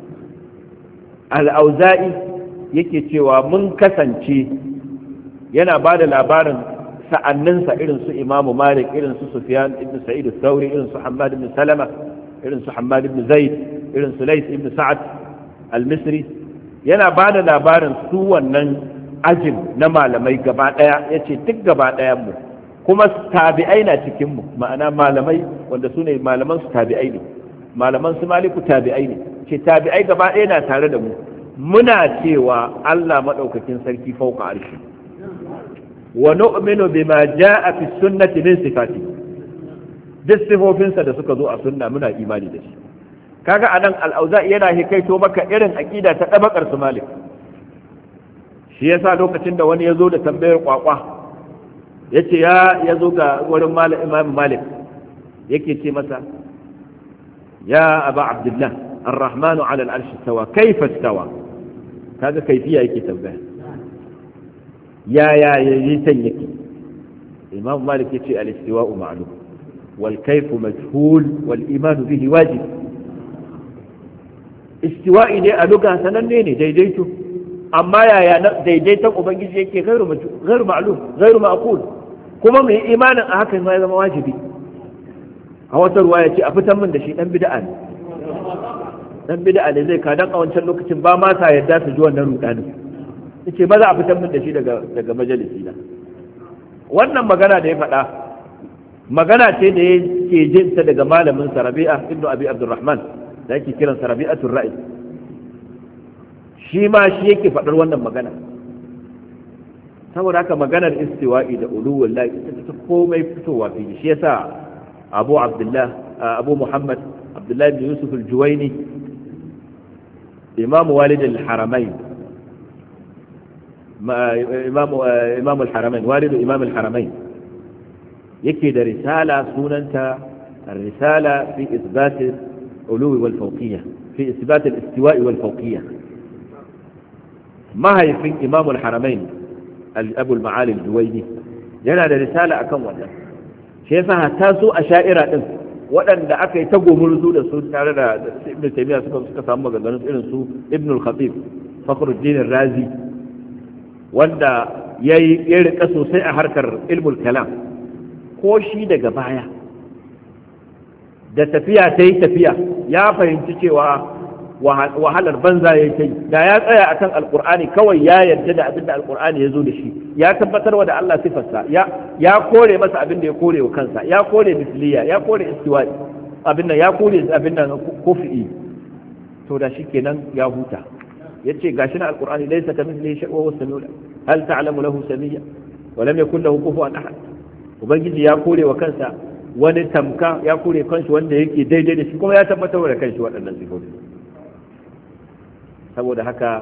Speaker 1: al-auza'i yake cewa mun kasance yana ba da labarin sa'anninsa irin su imamu malik irin su sufyan ibn sa'id al-thawri irin su hammad ibn salama irin su hammad ibn zaid irin su lays ibn sa'ad al-misri yana ba da labarin su wannan ajin na malamai gaba daya yace duk gaba dayan mu kuma tabi'ai na cikin mu ma'ana malamai wanda su ne malaman su tabi'ai ne malaman su maliku tabi'ai ne ce tabi'ai gaba ɗaya na tare da mu muna cewa Allah madaukakin sarki fauka arshi wa nu'minu bima ja'a fi sunnati min sifati duk sifofinsa da suka zo a sunna muna imani da shi kaga anan al-auza'i yana hikaito maka irin aqida ta dabakar su malik shi yasa lokacin da wani ya zo da tambayar kwakwa yace ya yazo ga wurin malik imam malik yake ce masa ya aba abdullah ar-rahmanu ala al-arsh istawa kayfa istawa kaga kaifiya yake tambaya ya ya yayi san yake imam malik yace al-istiwa'u ma'lum wal kayfu majhul wal iman bihi wajib istiwa'i dai a lugha sananne ne daidaito amma yaya daidaiton ubangiji yake gairu gairu ma'lum gairu ma'qul kuma mai imanin a hakan ya zama wajibi a wata ruwa ya ce a fitan min da shi dan bid'a ne dan bid'a ne zai kadan a wancan lokacin ba ma sa yadda su ji wannan rudanin yace ba za a fitan min da shi daga daga majalisi na wannan magana da ya faɗa magana ce da yake jin ta daga malamin sa Rabi'a ibn Abi Abdurrahman da yake kiran sa Rabi'atul Ra'i shi ma shi yake faɗar wannan magana saboda haka maganar istiwa'i da uluwul lahi ita ta komai fitowa fi shi yasa Abu Abdullah Abu Muhammad Abdullah ibn Yusuf al-Juwayni imam walid al-haramain imam imam al-haramain walid imam al-haramain yake da risala sunanta الرسالة في إثبات العلو والفوقية في إثبات الاستواء والفوقية ما هي في إمام الحرمين أبو المعالي الجويني yana da risala akan wannan shi yasa hatta su asha'ira din waɗanda aka yi ta gumurzu da su tare da Ibn Taymiyyah suka suka samu maganganun irin su Ibn al-Khatib Fakhruddin Razi wanda yayi ya rika sosai a harkar ilmul kalam ko shi daga baya da tafiya ta yi tafiya ya fahimci cewa wahalar banza ya kai da ya tsaya akan alkur'ani kawai ya yarda da abin da alkur'ani ya zo da shi ya tabbatar wa da Allah sifarsa ya ya kore masa abin da ya kore wa kansa ya kore misliya ya kore istiwa'i abin nan ya kore abin nan kufi to da shikenan ya huta yace gashi na alqur'ani laysa kamithlihi shay'un wa huwa as-sami'ul hal ta'lamu lahu samiyya wa lam yakul lahu kufuwan ahad ubangiji ya kore wa kansa wani tamka ya kore kanshi wanda yake daidai da shi kuma ya tabbatar da kanshi waɗannan sifofi saboda haka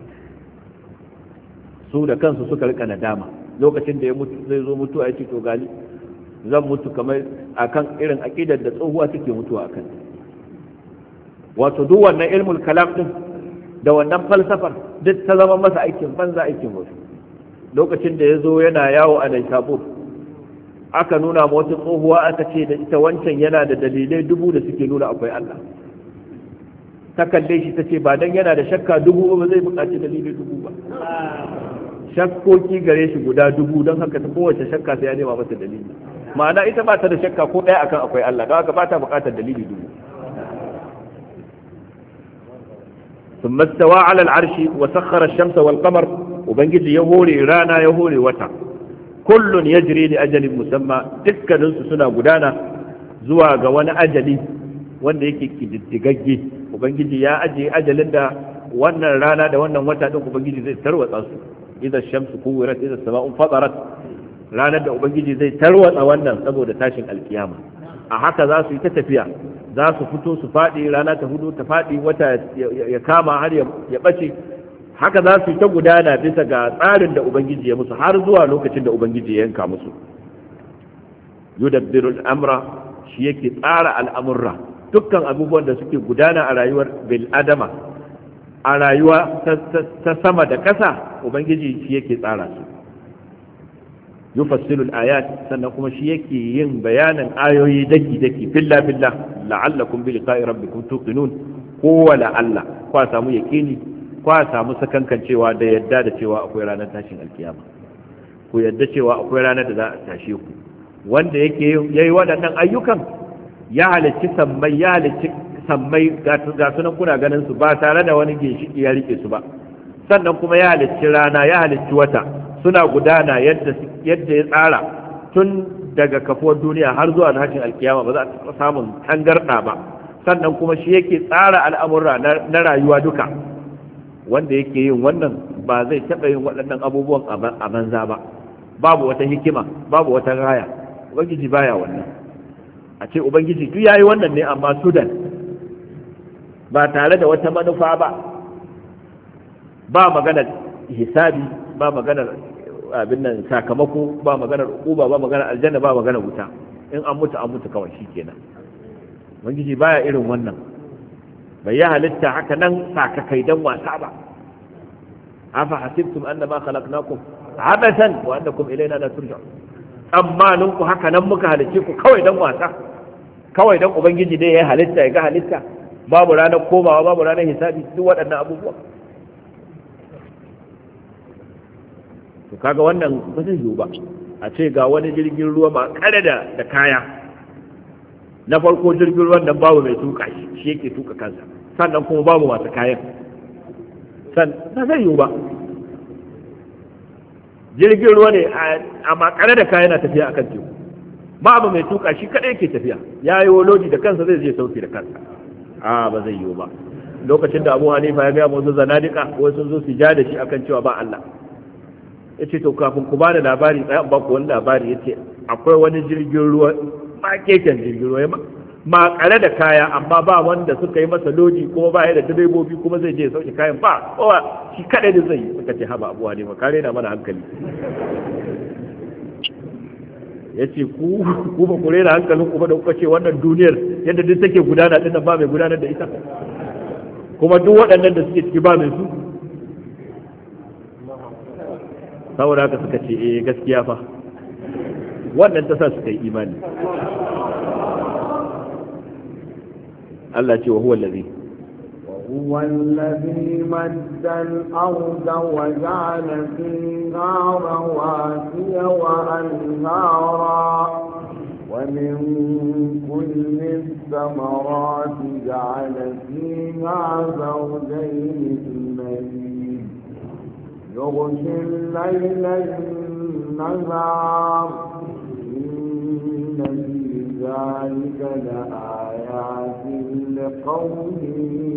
Speaker 1: su da kansu suka rika nadama lokacin da ya mutu zai zo mutuwa ya ce to gali zan mutu kamar akan irin aqidar da tsohuwa take mutuwa akan wato duk wannan ilmul kalam din da wannan falsafar duk ta zama masa aikin banza aikin wasu lokacin da ya zo yana yawo a Naisabur aka nuna ma wata tsohuwa aka ce da ita wancan yana da dalilai dubu da suke nuna akwai Allah ta kalle shi ta ce ba dan yana da shakka dubu ba zai buƙaci dalilai dubu ba shakkoki gare shi guda dubu don haka ta kowace shakka sai ya nema mata dalili ma'ana ita ba ta da shakka ko ɗaya akan akwai Allah don haka ba ta buƙatar dalili dubu ثم استوى على العرش وسخر الشمس والقمر وبنجي يهوري رانا يهوري وتا كل يجري لأجل مسمى dukkaninsu suna gudana zuwa ga wani ajali wanda yake kididdigagge ubangiji ya ajiye ajalin da wannan rana da wannan wata din ubangiji zai tarwatsa su idan shamsu kuwirat idan sama'un fatarat ranar da ubangiji zai tarwatsa wannan saboda tashin alkiyama a haka za su yi ta tafiya za su fito su faɗi rana ta hudu ta faɗi wata ya kama har ya ɓace haka za su yi ta gudana bisa ga tsarin da ubangiji ya musu har zuwa lokacin da ubangiji ya yanka musu yudabbiru al'amra shi yake tsara al'amurra dukkan abubuwan da suke gudana a rayuwar bil adama a rayuwa ta sama da ƙasa ubangiji shi yake tsara su yufassilu al-ayat sannan kuma shi yake yin bayanin ayoyi daki daki billa billa la'allakum bi liqa'i rabbikum tuqinun ko wala Allah kwa samu yaqini kwa samu sakankancewa da yadda da cewa akwai ranar tashin alkiyama ku yadda cewa akwai ranar da za a tashe ku wanda yake yayi waɗannan ayyukan ya halicci sammai ya halicci sammai ga sunan kuna ganin su ba tare da wani ginshiki ya rike su ba sannan kuma ya halicci rana ya halicci wata suna gudana yadda yadda ya tsara tun daga kafuwar duniya har zuwa tashin alkiyama ba za a samun tangarda ba sannan kuma shi yake tsara al'amura na rayuwa duka wanda yake yin wannan ba zai taɓa yin waɗannan abubuwan a banza ba babu wata hikima babu wata raya ubangiji baya wannan a ce ubangiji duk yayi wannan ne amma sudan ba tare da wata manufa ba ba maganar hisabi ba maganar abin nan sakamako ba maganar uba ba maganar aljanna ba maganar wuta in an mutu an mutu kawai shikenan ubangiji baya irin wannan bai ya halitta haka nan sakakai dan wasa ba afa hasibtum annama khalaqnakum abathan wa annakum ilayna la turja'un tsammanin ku haka nan muka halice ku kawai dan wasa kawai dan ubangiji dai ya halitta ya ga halitta babu ranar komawa babu ranar hisabi duk waɗannan abubuwa to kaga wannan ba zai yiwu ba a ce ga wani jirgin ruwa ma kare da da kaya na farko jirgin ruwan nan babu mai tuka shi shi yake tuka kansa sannan kuma babu masu kayan san ba zai yiwu ba jirgin ruwa ne a makare da kaya na tafiya akan teku babu mai tuka shi kadai yake tafiya ya yi lodi da kansa zai je sauki da kansa a ba zai yiwu ba lokacin da Abu Hanifa ya ga wasu zanadika wasu sun zo su ja da shi akan cewa ba Allah yace to kafin ku bada labari sai ba ku wani labari yace akwai wani jirgin ruwa ma keken jirgin ruwa ma kare da kaya amma ba wanda suka yi masa lodi kuma ba ya da direbobi kuma zai je sauke kayan ba kowa shi kadai da zai yi suka ce haba Abu Hanifa kare na mana hankali yace ku ku ba ku rera hankalin ku ba da kuka ce wannan duniyar yadda duk take gudana din ba mai gudanar da ita kuma duk waɗannan da suke ciki ba mai su saboda haka suka ce eh gaskiya fa wannan ta sa suka yi imani Allah ce wa huwa allazi
Speaker 2: هو الذي مد الأرض وجعل فيها رواسي وأنهارا ومن كل الثمرات جعل فيها زوجين اثنين يغشي الليل النهار إن في ذلك لآيات لقوم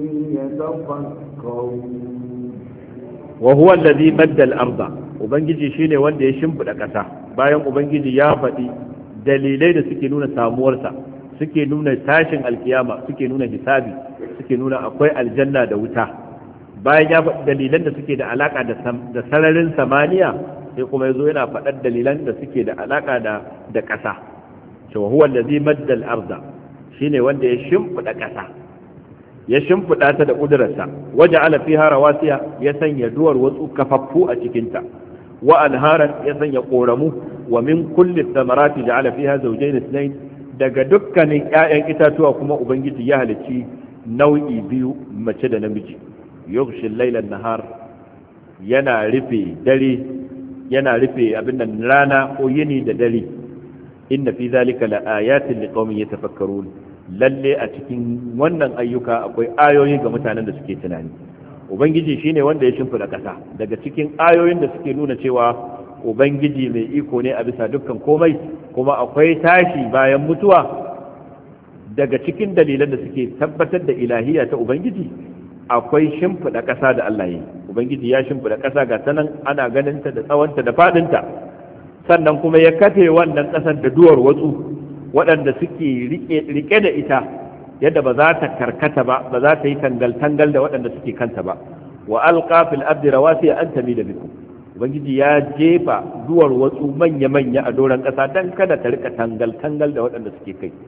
Speaker 2: يتفكرون
Speaker 1: وهو الذي مد الأرض ubangiji shine wanda ya shimfida ƙasa bayan ubangiji ya faɗi dalilai da suke nuna samuwarsa suke nuna tashin alkiyama suke nuna hisabi suke nuna akwai aljanna da wuta bayan ya faɗi dalilan da suke da alaka da sararin samaniya sai kuma yazo yana faɗar dalilan da suke da alaka da da ƙasa cewa huwa allazi madda al-arda shine wanda ya shimfida ƙasa ya shimfida ta da kudurarsa waja'ala fiha rawasiya ya sanya duwar wasu kafaffu a cikin ta wa anharan ya sanya koramu wa min kulli thamarati ja'ala fiha zawjayn ithnayn daga dukkanin ƴaƴan itatuwa kuma ubangiji ya halicci nau'i biyu mace da namiji yughshi al-layla an-nahar yana rufe dare yana rufe abin nan rana ko yini da dare inna fi zalika laayatin liqaumin yatafakkarun lalle a cikin wannan ayyuka akwai ayoyi ga mutanen da suke tunani ubangiji shine wanda ya shimfida ƙasa daga cikin ayoyin da suke nuna cewa ubangiji mai iko ne a bisa dukkan komai kuma akwai tashi bayan mutuwa daga cikin dalilan da suke tabbatar da ilahiyya ta ubangiji akwai shimfida ƙasa da Allah yi ubangiji ya shimfida ƙasa ga sanan ana ganin ta da tsawonta da fadinta sannan kuma ya kafe wannan ƙasar da duwar watsu waɗanda suke rike da ita yadda ba za ta karkata ba ba za ta yi tangal-tangal da waɗanda suke kanta ba wa alqa fil ardi rawasiya an tamida bikum ubangiji ya jefa duwar watsu manya-manya a doron ƙasa dan kada ta rika tangal-tangal da waɗanda suke kai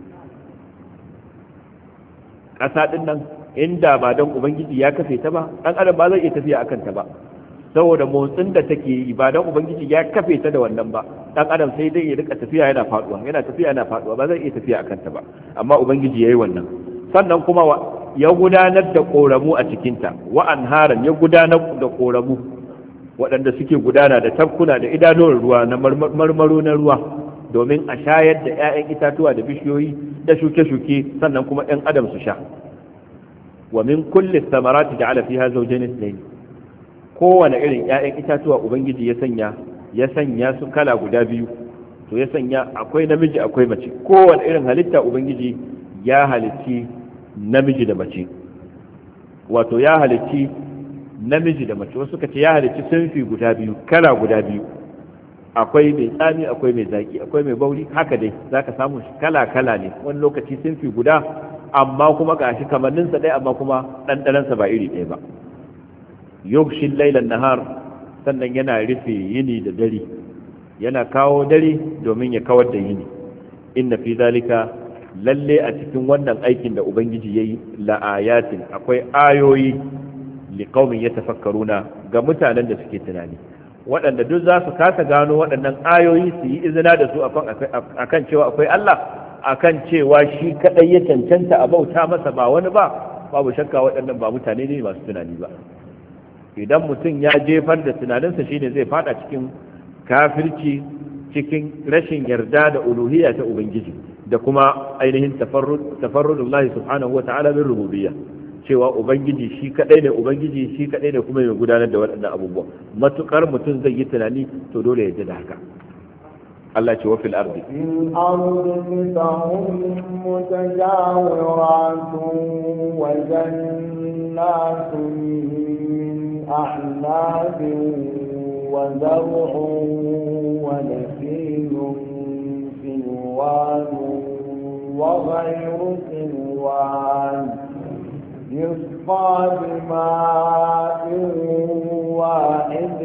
Speaker 1: ƙasa ɗin nan inda ba don ubangiji ya kafe ta ba ɗan adam ba zai iya tafiya akan ta ba saboda motsin da take yi ba don ubangiji ya kafe ta da wannan ba ɗan adam sai dai ya rika tafiya yana faduwa yana tafiya yana faduwa ba zai iya tafiya akan ta ba amma ubangiji yayi wannan sannan kuma ya gudanar da koramu a cikin ta wa anharan ya gudanar da koramu waɗanda suke gudana da tafkuna da idanuwar ruwa na marmaro na ruwa domin a shayar da 'ya'yan itatuwa da bishiyoyi da shuke-shuke sannan kuma 'yan adam su sha wa min kulli thamarati ja'ala fiha zawjayn ithnayn kowane irin 'ya'yan itatuwa ubangiji ya sanya ya sanya su kala guda biyu to ya sanya akwai namiji akwai mace kowane irin halitta ubangiji ya halicci namiji da mace wato ya halicci namiji da mace wasu kace ya halicci sunfi guda biyu kala guda biyu akwai mai tsami akwai mai zaki akwai mai bauri haka dai zaka samu shi kala kala ne wani lokaci sunfi guda amma kuma gashi kamanninsa ɗaya amma kuma ɗanɗanansa ba iri ɗaya ba yughshi laylan nahar sannan yana rufe yini da dare yana kawo dare domin ya kawar da yini inna fi zalika lalle a cikin wannan aikin da ubangiji yayi la ayatin akwai ayoyi liqaumin yatafakkaruna ga mutanen da suke tunani waɗanda duk za su kasa gano waɗannan ayoyi su yi izina da su akan cewa akwai Allah akan cewa shi kadai ya cancanta a bauta masa ba wani ba babu shakka waɗannan ba mutane ne masu tunani ba idan mutum ya jefar da tunaninsa shine zai fada cikin kafirci cikin rashin yarda da uluhiyya ta ubangiji da kuma ainihin tafarrudullahi subhanahu wa ta'ala bin rububiyya cewa ubangiji shi kadai ne ubangiji shi kadai ne kuma mai gudanar da waɗannan abubuwa matukar mutum zai yi tunani to dole ya ji da haka Allah ce wa fil ardi
Speaker 2: in ardi qita'un mutajawiratun wa jannatun min a'nabin wa zar'un wa nakhilun sinwan wa ghayru sinwan يسقى بماء واحد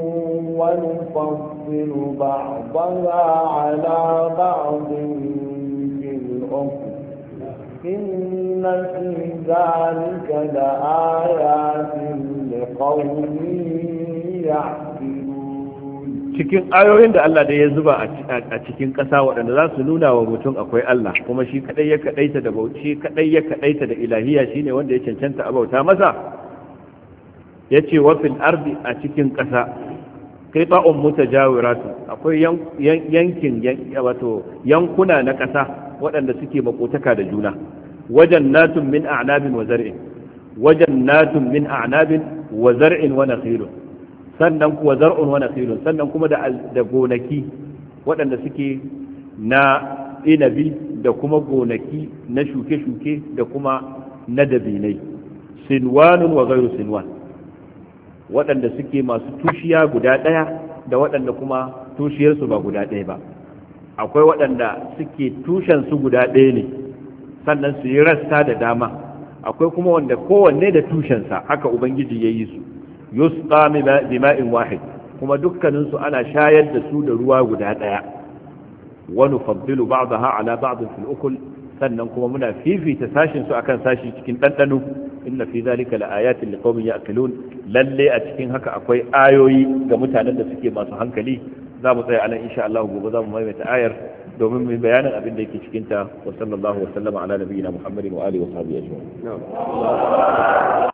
Speaker 2: ونفصل بعضها على بعض في الأخر إن في ذلك لآيات لقوم يعقلون
Speaker 1: cikin ayoyin da Allah da ya zuba a cikin ƙasa waɗanda za su nuna wa mutum akwai Allah kuma shi kadai ya kadaita da bauchi kadai ya kadaita da ilahiya shine wanda ya cancanta a bauta masa yace wa fil ardi a cikin ƙasa qita'un mutajawiratu akwai yankin wato yankuna na ƙasa waɗanda suke makotaka da juna wajannatun min a'nabin wa zar'in wajannatun min a'nabin wa zar'in wa nakhilun sannan kuwa zar'un wa nakhilun sannan kuma da da gonaki waɗanda suke na inabi da kuma gonaki na shuke-shuke da kuma na dabinai sinwanun wa ghayru sinwan, waɗanda suke masu tushiya guda ɗaya da waɗanda kuma tushiyarsu ba guda ɗaya ba. Akwai waɗanda suke tushensu guda ɗaya ne sannan su yi rassa da dama, akwai kuma wanda kowanne da tushensa, haka ubangiji ya yi su. yusqa bima'in wahid, kuma dukkaninsu ana shayar da su da ruwa guda ɗaya. wa nufaddilu ba'daha ala ba'd fil ukul, sannan kuma muna fifita sashin su akan sashi cikin ɗanɗano. inna fi zalika laayatin liqaumin ya'qilun, lalle a cikin haka akwai ayoyi ga mutanen da suke masu hankali. za mu tsaya anan insha Allah, gobe za mu maimaita ayar domin mu bayanin abin da yake cikin ta. wa sallallahu wa sallama ala nabiyyina Muhammadin wa alihi wa sahbihi ajma'in.